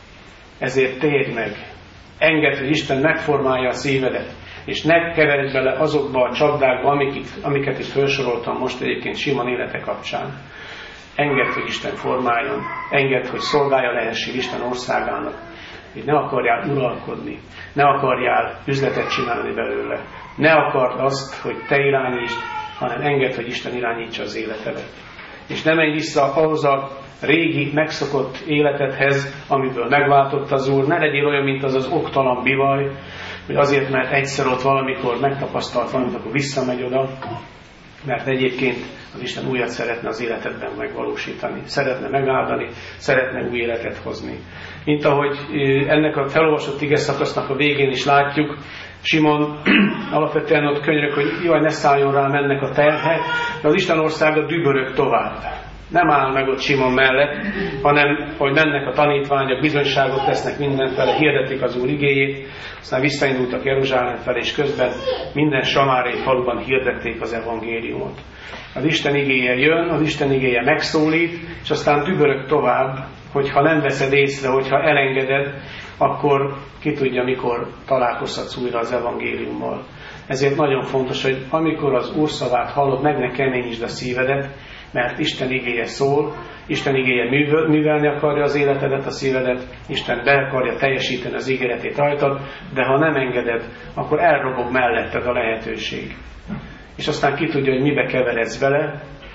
Speaker 1: Ezért térj meg, engedd, hogy Isten megformálja a szívedet, és ne keveredj bele azokba a csapdákba, amiket, amiket itt felsoroltam most egyébként Simon élete kapcsán. Engedd, hogy Isten formáljon, engedd, hogy szolgálja lehessél Isten országának, hogy ne akarjál uralkodni, ne akarjál üzletet csinálni belőle, ne akard azt, hogy te irányítsd, hanem engedd, hogy Isten irányítsa az életedet. És ne menj vissza ahhoz a régi, megszokott életedhez, amiből megváltott az Úr, ne legyél olyan, mint az az oktalan bivaj, hogy azért, mert egyszer ott valamikor megtapasztalt valamit, akkor visszamegy oda, mert egyébként az Isten újat szeretne az életedben megvalósítani, szeretne megáldani, szeretne új életet hozni. Mint ahogy ennek a felolvasott ige szakasznak a végén is látjuk, Simon alapvetően ott könyörög, hogy jaj, ne szálljon rám ennek a terhe, de az Isten országa dübörög tovább. Nem áll meg ott Simon mellett, hanem, hogy mennek a tanítványok, bizonyságot tesznek mindenfele, hirdetik az Úr igéjét, aztán visszaindultak Jeruzsálem felé, és közben minden samáriai faluban hirdették az evangéliumot. Az Isten igéje jön, az Isten igéje megszólít, és aztán dübörög tovább, hogyha nem veszed észre, hogyha elengeded, akkor ki tudja, mikor találkozhatsz újra az evangéliummal. Ezért nagyon fontos, hogy amikor az Úr szavát hallod, meg ne keményítsd a szívedet, mert Isten igéje szól, Isten igéje művelni akarja az életedet, a szívedet, Isten be akarja teljesíteni az ígéretét rajtad, de ha nem engeded, akkor elrobog melletted a lehetőség. És aztán ki tudja, hogy mibe keveredsz vele,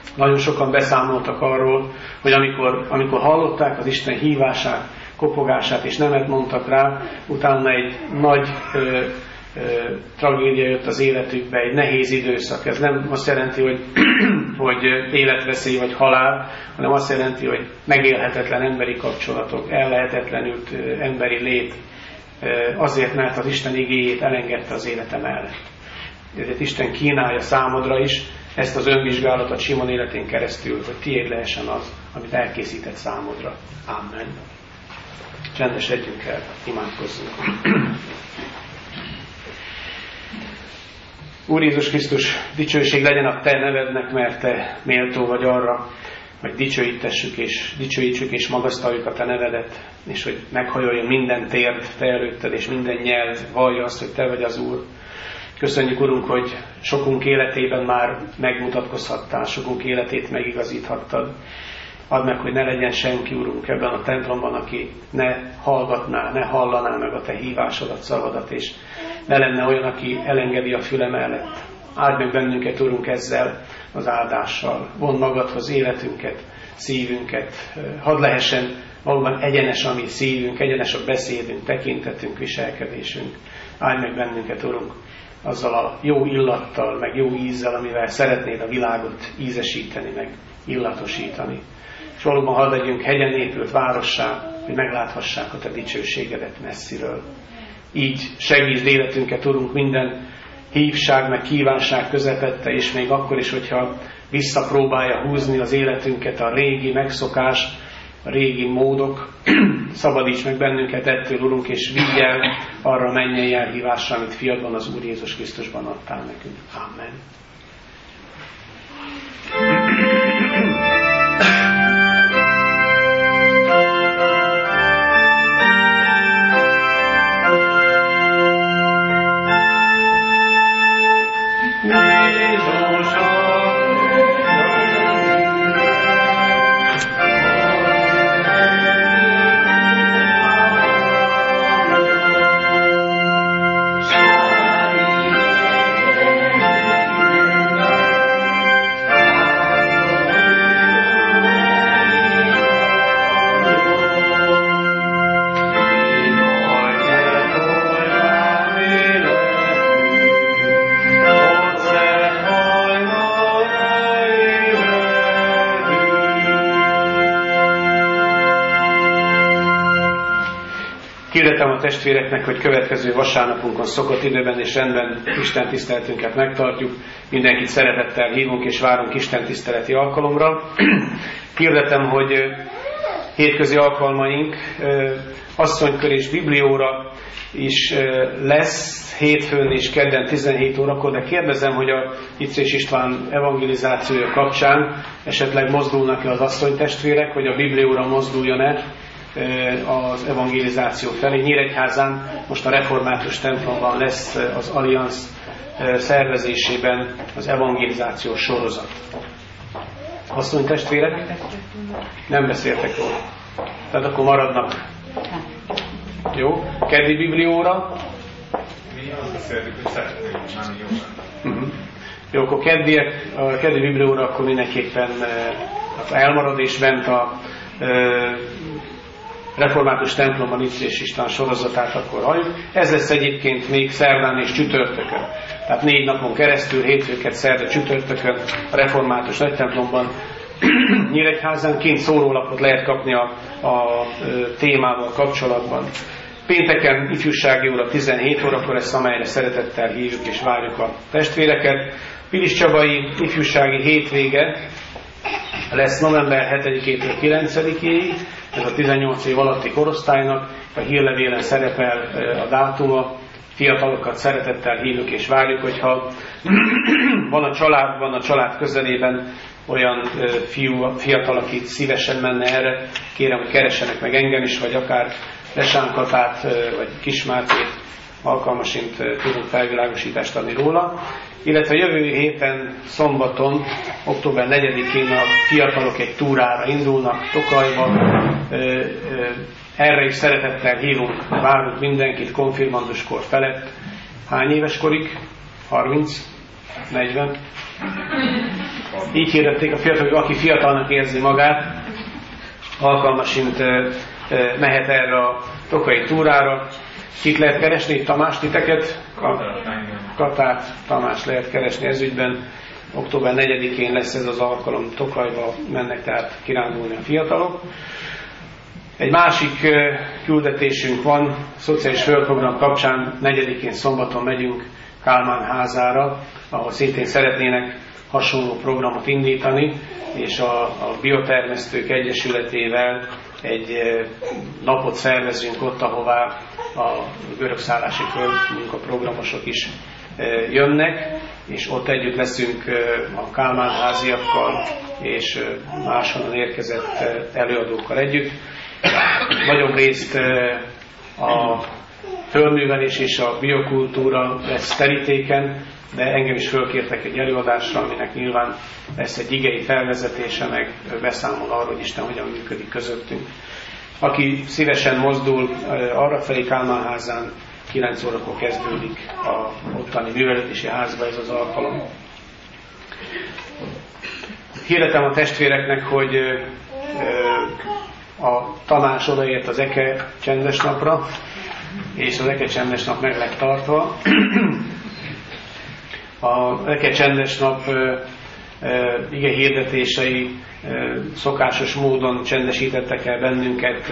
Speaker 1: Nagyon sokan beszámoltak arról, hogy amikor, amikor hallották az Isten hívását, kopogását, és nemet mondtak rá, utána egy nagy ö, ö, tragédia jött az életükbe, egy nehéz időszak. Ez nem azt jelenti, hogy, hogy életveszély vagy halál, hanem azt jelenti, hogy megélhetetlen emberi kapcsolatok, ellehetetlenült ö, emberi lét, ö, azért, mert az Isten igéjét elengedte az élete mellett. Ezért Isten kínálja számodra is ezt az önvizsgálatot Simon életén keresztül, hogy tiéd lehessen az, amit elkészített számodra. Amen. Csendesedjünk el, imádkozzunk. Úr Jézus Krisztus, dicsőség legyen a Te nevednek, mert Te méltó vagy arra, hogy dicsőítessük és dicsőítsük és magasztaljuk a Te nevedet, és hogy meghajoljon minden térd Te előtted, és minden nyelv vallja azt, hogy Te vagy az Úr. Köszönjük, Urunk, hogy sokunk életében már megmutatkozhattál, sokunk életét megigazíthattad. Add meg, hogy ne legyen senki, Urunk, ebben a templomban, aki ne hallgatná, ne hallaná meg a Te hívásodat, szavadat, és ne lenne olyan, aki elengedi a füle mellett. Áld meg bennünket, Urunk, ezzel az áldással. Vondd magadhoz életünket, szívünket. Hadd lehessen valóban egyenes a mi szívünk, egyenes a beszédünk, tekintetünk, viselkedésünk. Áld meg bennünket, Urunk, azzal a jó illattal, meg jó ízzel, amivel szeretnéd a világot ízesíteni, meg illatosítani. És valóban hadd legyünk hegyen épült várossá, hogy megláthassák a Te dicsőségedet messziről. Így segítsd életünket, Urunk, minden hívság, meg kívánság közepette, és még akkor is, hogyha visszapróbálja húzni az életünket a régi megszokás, a régi módok, szabadíts meg bennünket ettől, Urunk, és vigy el arra a mennyei elhívásra, amit fiadban, az Úr Jézus Krisztusban adtál nekünk. Amen. Hirdetem a testvéreknek, hogy következő vasárnapunkon szokott időben és rendben Isten tiszteletünket megtartjuk. Mindenkit szeretettel hívunk és várunk Isten tiszteleti alkalomra. Hirdetem, hogy hétközi alkalmaink asszonykör és biblióra is lesz hétfőn és kedden tizenhét órakor, de kérdezem, hogy a Icrés István evangelizációja kapcsán esetleg mozdulnak-e az asszonytestvérek, hogy a biblióra mozduljon-e az evangelizáció felé. Nyíregyházán most a református templomban lesz az Allianz szervezésében az evangelizációs sorozat. Asszonytestvérek? Nem beszéltek róla. Tehát akkor maradnak. Jó? Keddi biblióra?
Speaker 5: Mi azt beszéltük, hogy szeretnénk, már jó lenne.
Speaker 1: Uh-huh. Jó, akkor keddiek, a keddi biblióra akkor mindenképpen elmarad, és bent a református templomban Icrés István sorozatát akkor halljuk. Ez lesz egyébként még szerdán és csütörtökön. Tehát négy napon keresztül, hétfőket, szerda, csütörtökön a református nagy templomban Nyíregyházán kint szórólapot lehet kapni a, a, a témával kapcsolatban. Pénteken ifjúsági óra tizenhét órakor lesz, amelyre szeretettel hívjuk és várjuk a testvéreket. Pilis Csabai ifjúsági hétvége lesz november hetedikétől kilencedikéig, ez a tizennyolc év alatti korosztálynak, a hírlevélen szerepel a dátuma, fiatalokat szeretettel hívjuk és várjuk, hogyha van a családban, a család közelében olyan fiú, fiatal, aki szívesen menne erre, kérem, hogy keressenek meg engem is, vagy akár Lesánkatát, vagy Kismátét, alkalmasint tudunk felvilágosítást adni róla. Illetve jövő héten, szombaton, október negyedikén a fiatalok egy túrára indulnak Tokajba. Erre is szeretettel hívunk, várunk mindenkit konfirmanduskor felett. Hány éves korig? harminc? negyven. Így hirdették a fiatalok, hogy aki fiatalnak érzi magát, alkalmasint mehet erre a tokai túrára. Kit lehet keresni? Tamás, titeket? Katát, Tamás lehet keresni ez ügyben. október negyedikén lesz ez az alkalom, Tokajba mennek tehát kirándulni a fiatalok. Egy másik küldetésünk van, szociális földprogram kapcsán negyedikén szombaton megyünk Kálmán házára, ahol szintén szeretnének hasonló programot indítani, és a, a Biotermesztők Egyesületével egy napot szervezünk ott, ahová a görögszállási földmunkaprogramosok is jönnek, és ott együtt leszünk a Kálmán háziakkal és máshonnan érkezett előadókkal együtt. Nagyobb részt a földművelés és a biokultúra lesz terítéken, de engem is fölkértek egy előadásra, aminek nyilván lesz egy igei felvezetése, meg beszámol arról, hogy Isten hogyan működik közöttünk. Aki szívesen mozdul arrafelé Kálmánházán, kilenc órakor kezdődik a ottani művelődési házba ez az alkalom. Hirdetem a testvéreknek, hogy a Tamás odaért az Eke csendes napra, és az Eke csendes nap meg lett tartva. A Eke csendes nap ige hirdetései szokásos módon csendesítettek el bennünket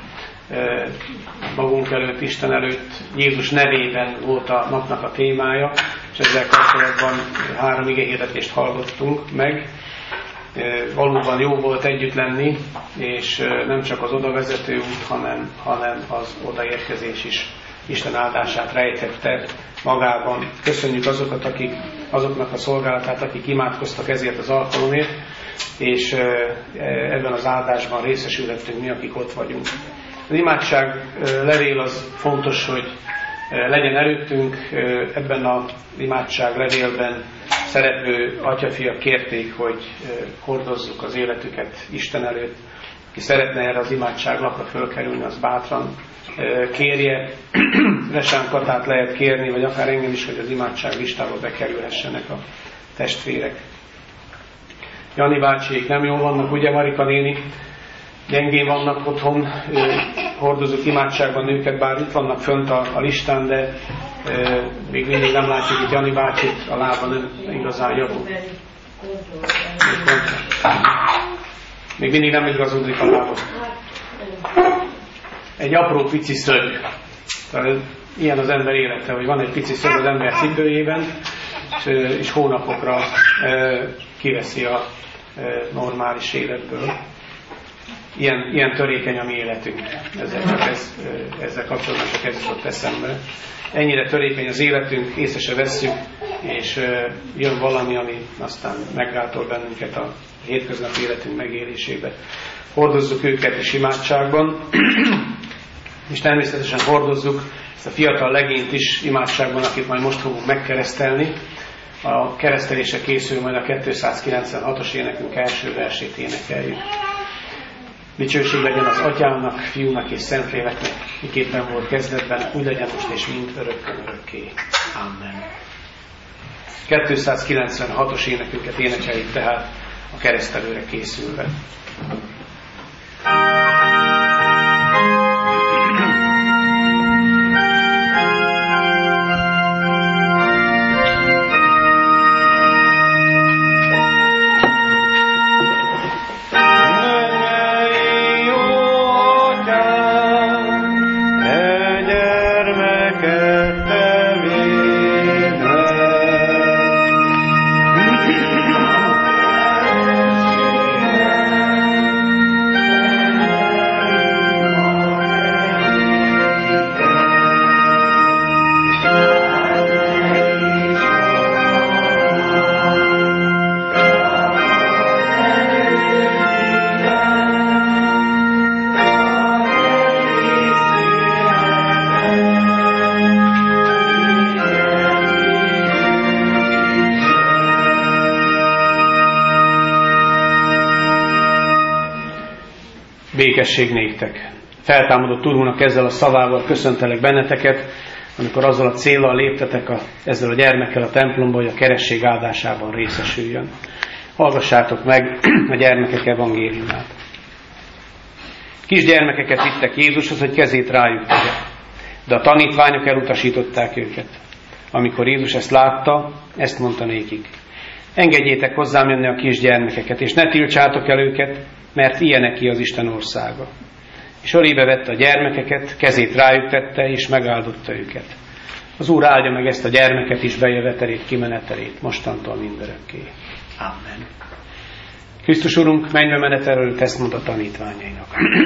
Speaker 1: magunk előtt, Isten előtt. Jézus nevében volt a napnak a témája, és ezzel kapcsolatban három ige hirdetést hallgattunk meg. Valóban jó volt együtt lenni, és nem csak az odavezető út, hanem, hanem az odaérkezés is Isten áldását rejtette magában. Köszönjük azokat, akik, azoknak a szolgálatát, akik imádkoztak ezért az alkalomért, és ebben az áldásban részesülhettünk mi, akik ott vagyunk. Az imádság levél az fontos, hogy legyen előttünk. Ebben az imádság levélben szereplő atyafiak kérték, hogy hordozzuk az életüket Isten előtt. Aki szeretne erre az imádságlapra fölkerülni, az bátran kérje. Resán Katát lehet kérni, vagy akár engem is, hogy az imádság listába bekerülhessenek a testvérek. Jani bácsiék nem jól vannak, ugye Marika néni? Gyengén vannak otthon, hordozunk imádságban őket, bár itt vannak fönt a, a listán, de e, még mindig nem látjuk itt Jani bácsit, a lába nem igazán javul. Még mindig nem igazódik a lába. Egy apró pici szög. Tehát ilyen az ember élete, hogy van egy pici szög az ember cipőjében, és, és hónapokra e, kiveszi a e, normális életből. Ilyen, ilyen törékeny a mi életünk. Ezzel, csak ez, ezzel kapcsolatban csak ez jutott eszembe. Ennyire törékeny az életünk, észre se vesszük, és jön valami, ami aztán meggátol bennünket a hétköznapi életünk megélésébe. Hordozzuk őket is imádságban, és természetesen hordozzuk ezt a fiatal legényt is imádságban, akit majd most fogunk megkeresztelni. A keresztelése készül, majd a kétszázkilencvenhatos énekünk első versét énekeljük. Dicsőség legyen az Atyának, Fiúnak és Szentléleknek, miképpen volt kezdetben, úgy legyen most és mind örökkön örökké. Amen. kétszázkilencvenhatos énekünket énekeljük tehát a keresztelőre készülve. Békesség néktek. Feltámadott Urunknak ezzel a szavával köszöntelek benneteket, amikor azzal a céllal léptetek a, ezzel a gyermekkel a templomba, hogy a keresztség áldásában részesüljön. Hallgassátok meg a gyermekek evangéliumát. Kisgyermekeket vittek Jézushoz, hogy kezét rájuk tegye, de a tanítványok elutasították őket. Amikor Jézus ezt látta, ezt mondta nékik: engedjétek hozzám jönni a kisgyermekeket, és ne tiltsátok el őket, mert ilyeneké az Isten országa. És ölébe vette a gyermekeket, kezét rájuk tette, és megáldotta őket. Az Úr áldja meg ezt a gyermeket is, bejövetelét, kimenetelét, mostantól mindörökké. Amen. Krisztus Urunk, mennybe menetelről ezt mondta a tanítványainak.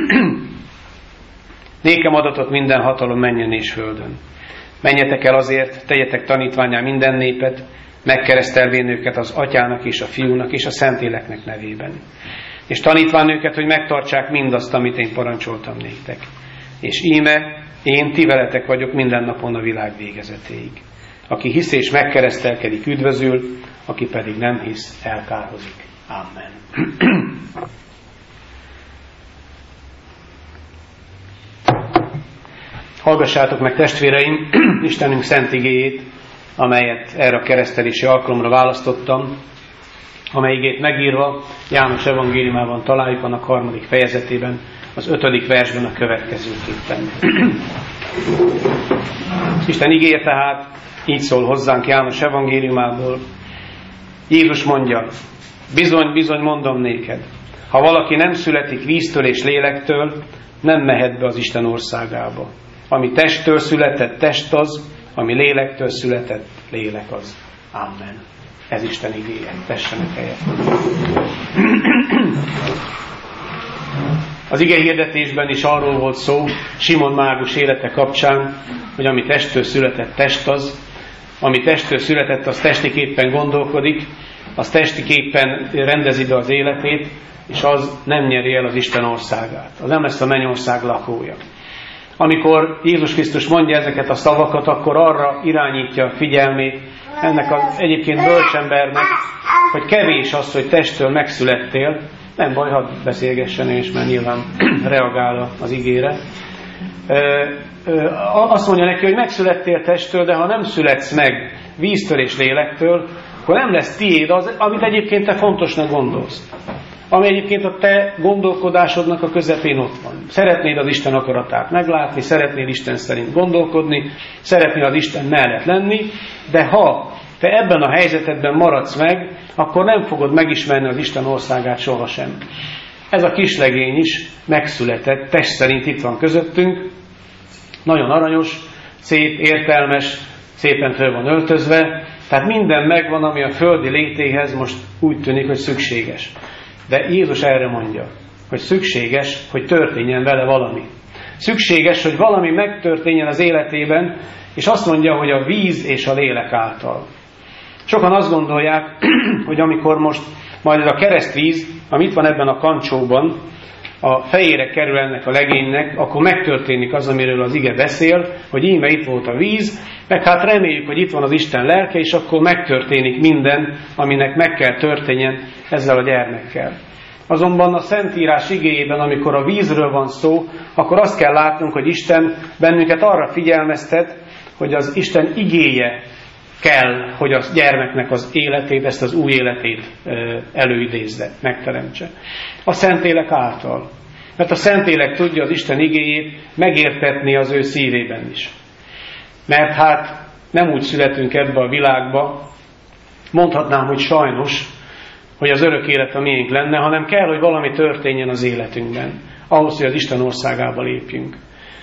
Speaker 1: Nékem adatot minden hatalom mennyen és földön. Menjetek el azért, tegyetek tanítvánnyá minden népet, megkeresztelvén őket az Atyának és a Fiúnak és a Szentléleknek nevében. És tanítván őket, hogy megtartsák mindazt, amit én parancsoltam néktek. És íme, én ti veletek vagyok minden napon a világ végezetéig. Aki hisz és megkeresztelkedik, üdvözül, aki pedig nem hisz, elkárhozik. Amen. Hallgassátok meg, testvéreim, Istenünk szent igéjét, amelyet erre a keresztelési alkalomra választottam, amely igét megírva János evangéliumában találjuk, annak harmadik fejezetében, az ötödik versben a következőképpen. Isten igéje tehát így szól hozzánk János evangéliumából. Jézus mondja: bizony, bizony mondom néked, ha valaki nem születik víztől és lélektől, nem mehet be az Isten országába. Ami testtől született, test az, ami lélektől született, lélek az. Amen. Ez Isten igéje. Tessenek helyet. Az ige hirdetésben is arról volt szó, Simon mágus élete kapcsán, hogy ami testtől született, test az, ami testtől született, az testiképpen gondolkodik, az testiképpen rendezi be az életét, és az nem nyeri el az Isten országát. Az nem lesz a mennyország lakója. Amikor Jézus Krisztus mondja ezeket a szavakat, akkor arra irányítja a figyelmét ennek az egyébként bölcsembernek, hogy kevés az, hogy testtől megszülettél. Nem baj, hadd beszélgessen és mert nyilván reagál az igére. Azt mondja neki, hogy megszülettél testtől, de ha nem születsz meg víztől és lélektől, akkor nem lesz tiéd az, amit egyébként te fontosnak gondolsz. Ami egyébként a te gondolkodásodnak a közepén ott van. Szeretnéd az Isten akaratát meglátni, szeretnéd Isten szerint gondolkodni, szeretnéd az Isten mellett lenni, de ha te ebben a helyzetedben maradsz meg, akkor nem fogod megismerni az Isten országát sohasem. Ez a kislegény is megszületett, test szerint itt van közöttünk, nagyon aranyos, szép, értelmes, szépen föl van öltözve, tehát minden megvan, ami a földi létéhez most úgy tűnik, hogy szükséges. De Jézus erre mondja, hogy szükséges, hogy történjen vele valami. Szükséges, hogy valami megtörténjen az életében, és azt mondja, hogy a víz és a lélek által. Sokan azt gondolják, hogy amikor most majd ez a keresztvíz, ami itt van ebben a kancsóban, a fejére kerül ennek a legénynek, akkor megtörténik az, amiről az ige beszél, hogy íme itt volt a víz, meg hát reméljük, hogy itt van az Isten lelke, és akkor megtörténik minden, aminek meg kell történjen ezzel a gyermekkel. Azonban a Szentírás igéjében, amikor a vízről van szó, akkor azt kell látnunk, hogy Isten bennünket arra figyelmeztet, hogy az Isten igéje kell, hogy a gyermeknek az életét, ezt az új életét előidézze, megteremtse. A Szentlélek által. Mert a Szentlélek tudja az Isten igéjét megértetni az ő szívében is. Mert hát nem úgy születünk ebbe a világba, mondhatnám, hogy sajnos, hogy az örök élet a miénk lenne, hanem kell, hogy valami történjen az életünkben, ahhoz, hogy az Isten országába lépjünk.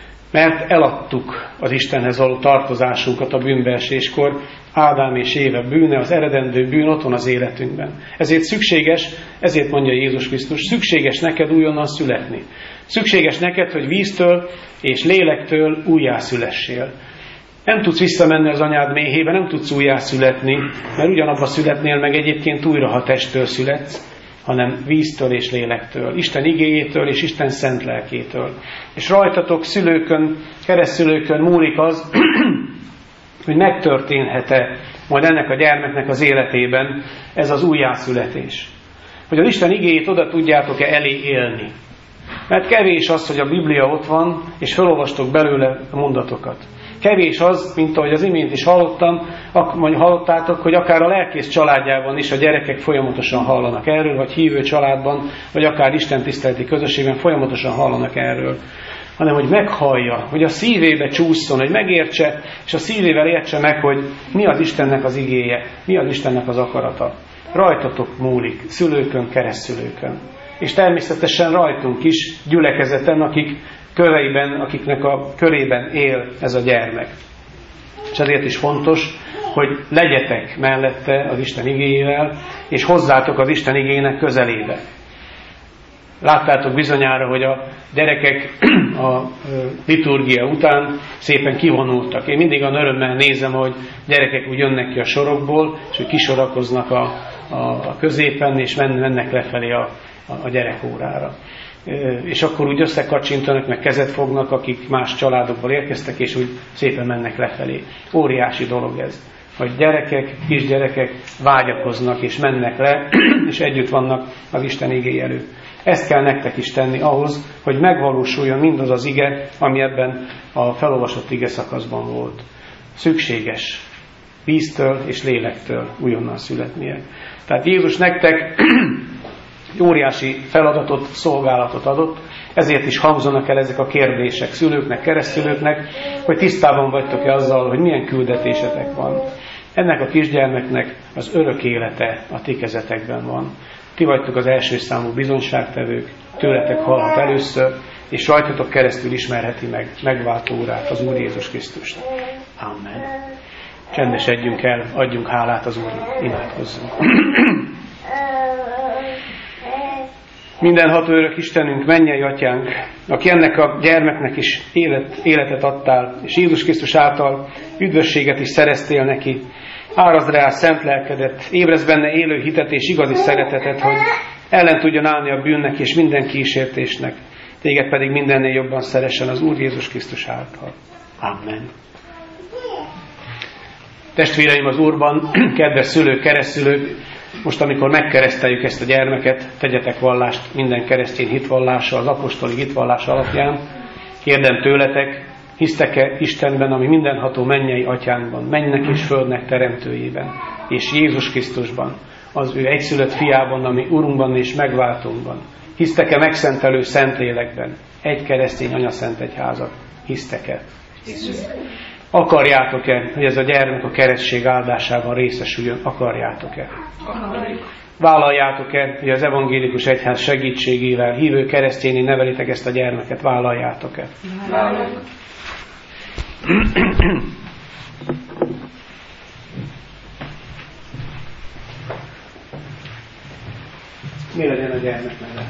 Speaker 1: Mert eladtuk az Istenhez való tartozásunkat a bűnbeeséskor, Ádám és Éva bűne, az eredendő bűn ott van az életünkben. Ezért szükséges, ezért mondja Jézus Krisztus, szükséges neked újonnan születni. Szükséges neked, hogy víztől és lélektől újjászülessél. Nem tudsz visszamenni az anyád méhébe, nem tudsz újjászületni, mert ugyanabba születnél meg egyébként újra, ha testtől születsz, hanem víztől és lélektől, Isten igéjétől és Isten szent lelkétől. És rajtatok, szülőkön, keresztszülőkön múlik az, hogy megtörténhet-e majd ennek a gyermeknek az életében ez az újjászületés. Hogy az Isten igéjét oda tudjátok-e elé élni. Mert kevés az, hogy a Biblia ott van, és felolvastok belőle a mondatokat. Kevés az, mint ahogy az imént is hallottam, vagy hallottátok, hogy akár a lelkész családjában is a gyerekek folyamatosan hallanak erről, vagy hívő családban, vagy akár Isten tiszteleti közösségben folyamatosan hallanak erről. Hanem, hogy meghallja, hogy a szívébe csúszson, hogy megértse, és a szívével értse meg, hogy mi az Istennek az igéje, mi az Istennek az akarata. Rajtatok múlik, szülőkön, keresztszülőkön. És természetesen rajtunk is, gyülekezeten, akik köreiben, akiknek a körében él ez a gyermek. És ezért is fontos, hogy legyetek mellette az Isten igéjével, és hozzátok az Isten igének közelébe. Láttátok bizonyára, hogy a gyerekek a liturgia után szépen kivonultak. Én mindig a örömmel nézem, hogy gyerekek úgy jönnek ki a sorokból, és hogy kisorakoznak a, a, a középen, és mennek lefelé a, a, a gyerekórára. És akkor úgy összekacsintanak, meg kezet fognak, akik más családokból érkeztek, és úgy szépen mennek lefelé. Óriási dolog ez, hogy gyerekek, kisgyerekek vágyakoznak, és mennek le, és együtt vannak az Isten igéje előtt. Ezt kell nektek is tenni ahhoz, hogy megvalósuljon mindaz az ige, ami ebben a felolvasott ige szakaszban volt. Szükséges víztől és lélektől újonnan születnie. Tehát Jézus nektek óriási feladatot, szolgálatot adott, ezért is hangzanak el ezek a kérdések szülőknek, keresztszülőknek, hogy tisztában vagytok-e azzal, hogy milyen küldetésetek van. Ennek a kisgyermeknek az örök élete a ti kezetekben van. Ti vagytok az első számú bizonyságtevők, tőletek hallhat először, és rajtatok keresztül ismerheti meg megváltó Urát, az Úr Jézus Krisztust. Amen. Csendesedjünk el, adjunk hálát az Úrnak, imádkozzunk. Mindenható örök Istenünk, mennyei Atyánk, aki ennek a gyermeknek is élet, életet adtál, és Jézus Krisztus által üdvösséget is szereztél neki. Árazd rá szent lelkedet, ébrezd benne élő hitet és igazi szeretetet, hogy ellen tudjon állni a bűnnek és minden kísértésnek, téged pedig mindennél jobban szeressen az Úr Jézus Krisztus által. Amen. Testvéreim az Úrban, kedves szülők, keresztszülők, most, amikor megkereszteljük ezt a gyermeket, tegyetek vallást minden keresztény hitvallása, az apostoli hitvallás alapján. Kérdem tőletek, hisztek-e Istenben, ami mindenható mennyei Atyánkban, mennek és földnek teremtőjében, és Jézus Krisztusban, az ő egyszülött fiában, ami Urunkban és megváltónkban. Hisztek-e megszentelő Szentlélekben, egy keresztény anyaszent egyházat? Hisztek-e? Akarjátok-e, hogy ez a gyermek a keresztség áldásában részesüljön? Akarjátok-e? Vállaljátok-e, hogy az evangélikus egyház segítségével hívő keresztényi nevelitek ezt a gyermeket? Vállaljátok-e? Vállaljátok. Mi legyen a gyermek neve?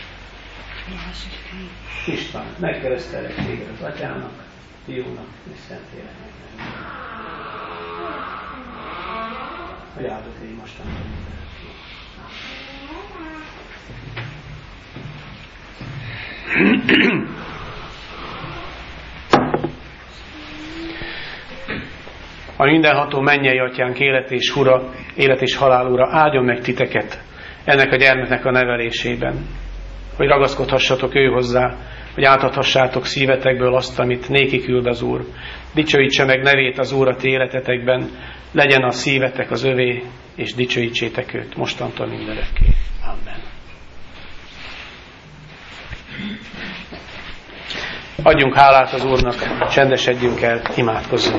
Speaker 1: István, megkeresztelek téged az Atyának, Fiúnak és Szentléleknek. Hogy áldott légy mostantól mindenki. A mindenható mennyei Atyánk, élet és ura, élet és halál ura, áldjon meg titeket ennek a gyermeknek a nevelésében, hogy ragaszkodhassatok ő hozzá, hogy átadhassátok szívetekből azt, amit néki küld az Úr. Dicsőítse meg nevét az Úr a ti életetekben, legyen a szívetek az övé, és dicsőítsétek őt mostantól mindörökké. Amen. Adjunk hálát az Úrnak, csendesedjünk el, imádkozzunk.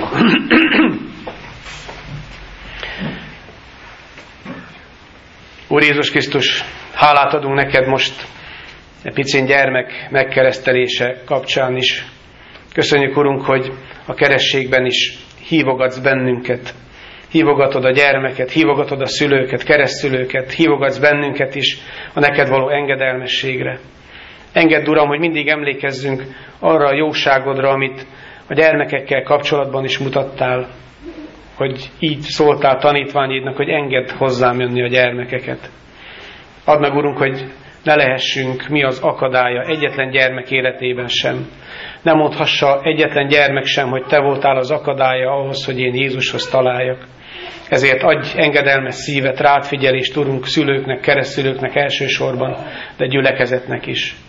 Speaker 1: Úr Jézus Krisztus, hálát adunk neked most egy picin gyermek megkeresztelése kapcsán is. Köszönjük, Urunk, hogy a kerességben is hívogatsz bennünket. Hívogatod a gyermeket, hívogatod a szülőket, keresztszülőket, hívogatsz bennünket is a neked való engedelmességre. Engedd, Uram, hogy mindig emlékezzünk arra a jóságodra, amit a gyermekekkel kapcsolatban is mutattál, hogy így szóltál tanítványaidnak, hogy engedd hozzám jönni a gyermekeket. Add meg, Urunk, hogy ne lehessünk mi az akadálya egyetlen gyermek életében sem. Ne mondhassa egyetlen gyermek sem, hogy te voltál az akadálya ahhoz, hogy én Jézushoz találjak. Ezért adj engedelmes szívet, rád figyelést, Urunk, szülőknek, keresztszülőknek elsősorban, de gyülekezetnek is.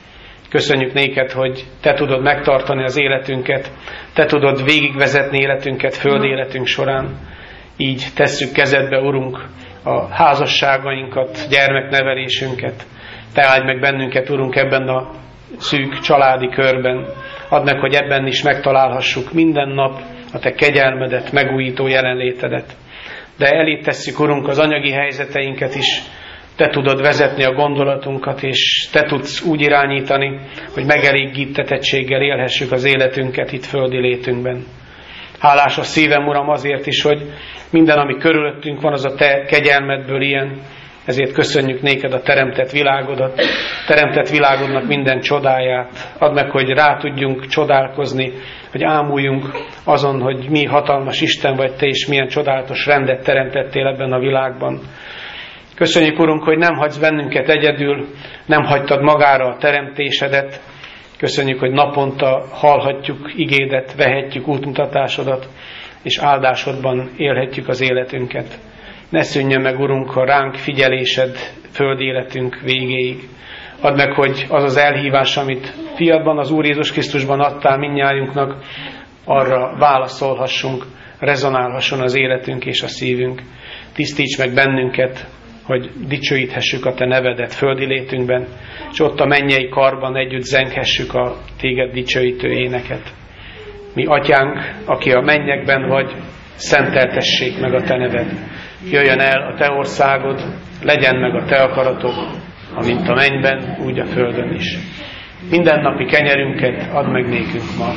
Speaker 1: Köszönjük néked, hogy Te tudod megtartani az életünket, Te tudod végigvezetni életünket földi életünk során. Így tesszük kezedbe, Urunk, a házasságainkat, gyermeknevelésünket. Te áldj meg bennünket, Urunk, ebben a szűk családi körben. Add meg, hogy ebben is megtalálhassuk minden nap a Te kegyelmedet, megújító jelenlétedet. De elé tesszük, Urunk, az anyagi helyzeteinket is. Te tudod vezetni a gondolatunkat, és Te tudsz úgy irányítani, hogy megelégítetettséggel élhessük az életünket itt földi létünkben. Hálás a szívem, Uram, azért is, hogy minden, ami körülöttünk van, az a Te kegyelmedből ilyen. Ezért köszönjük néked a teremtett világodat, teremtett világodnak minden csodáját. Add meg, hogy rá tudjunk csodálkozni, hogy ámuljunk azon, hogy mi hatalmas Isten vagy Te, és milyen csodálatos rendet teremtettél ebben a világban. Köszönjük, Urunk, hogy nem hagysz bennünket egyedül, nem hagytad magára a teremtésedet. Köszönjük, hogy naponta hallhatjuk igédet, vehetjük útmutatásodat, és áldásodban élhetjük az életünket. Ne szűnjön meg, Urunk, a ránk figyelésed földi életünk végéig. Add meg, hogy az az elhívás, amit fiadban, az Úr Jézus Krisztusban adtál mindnyájunknak, arra válaszolhassunk, rezonálhasson az életünk és a szívünk. Tisztíts meg bennünket, hogy dicsőíthessük a Te nevedet földi létünkben, és ott a mennyei karban együtt zenghessük a Téged dicsőítő éneket. Mi Atyánk, aki a mennyekben vagy, szenteltessék meg a Te neved. Jöjjön el a Te országod, legyen meg a Te akaratod, amint a mennyben, úgy a földön is. Mindennapi kenyerünket add meg nékünk ma,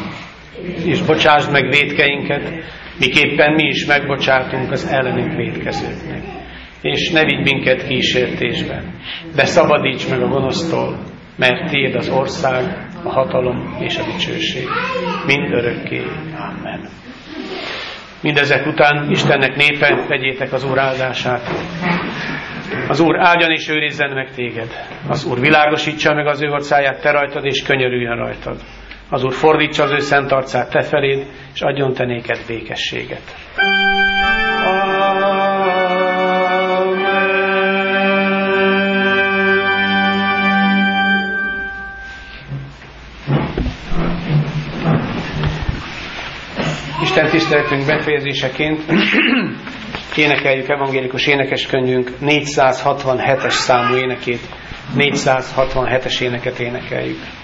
Speaker 1: és bocsásd meg vétkeinket, miképpen mi is megbocsátunk az ellenünk vétkezőknek. És ne vigy minket kísértésbe, de szabadíts meg a gonosztól, mert Tiéd az ország, a hatalom és a dicsőség. Mind örökké. Amen. Mindezek után Istennek népe, vegyétek az Úr áldását. Az Úr áldjon és őrizzen meg téged. Az Úr világosítsa meg az ő orcáját te rajtad, és könyörüljön rajtad. Az Úr fordítsa az ő szent arcát te feléd, és adjon te néked békességet. Isten tiszteletünk befejezéseként énekeljük evangélikus énekeskönyvünk négyszázhatvanhetes számú énekét, négyszázhatvanhetes éneket énekeljük.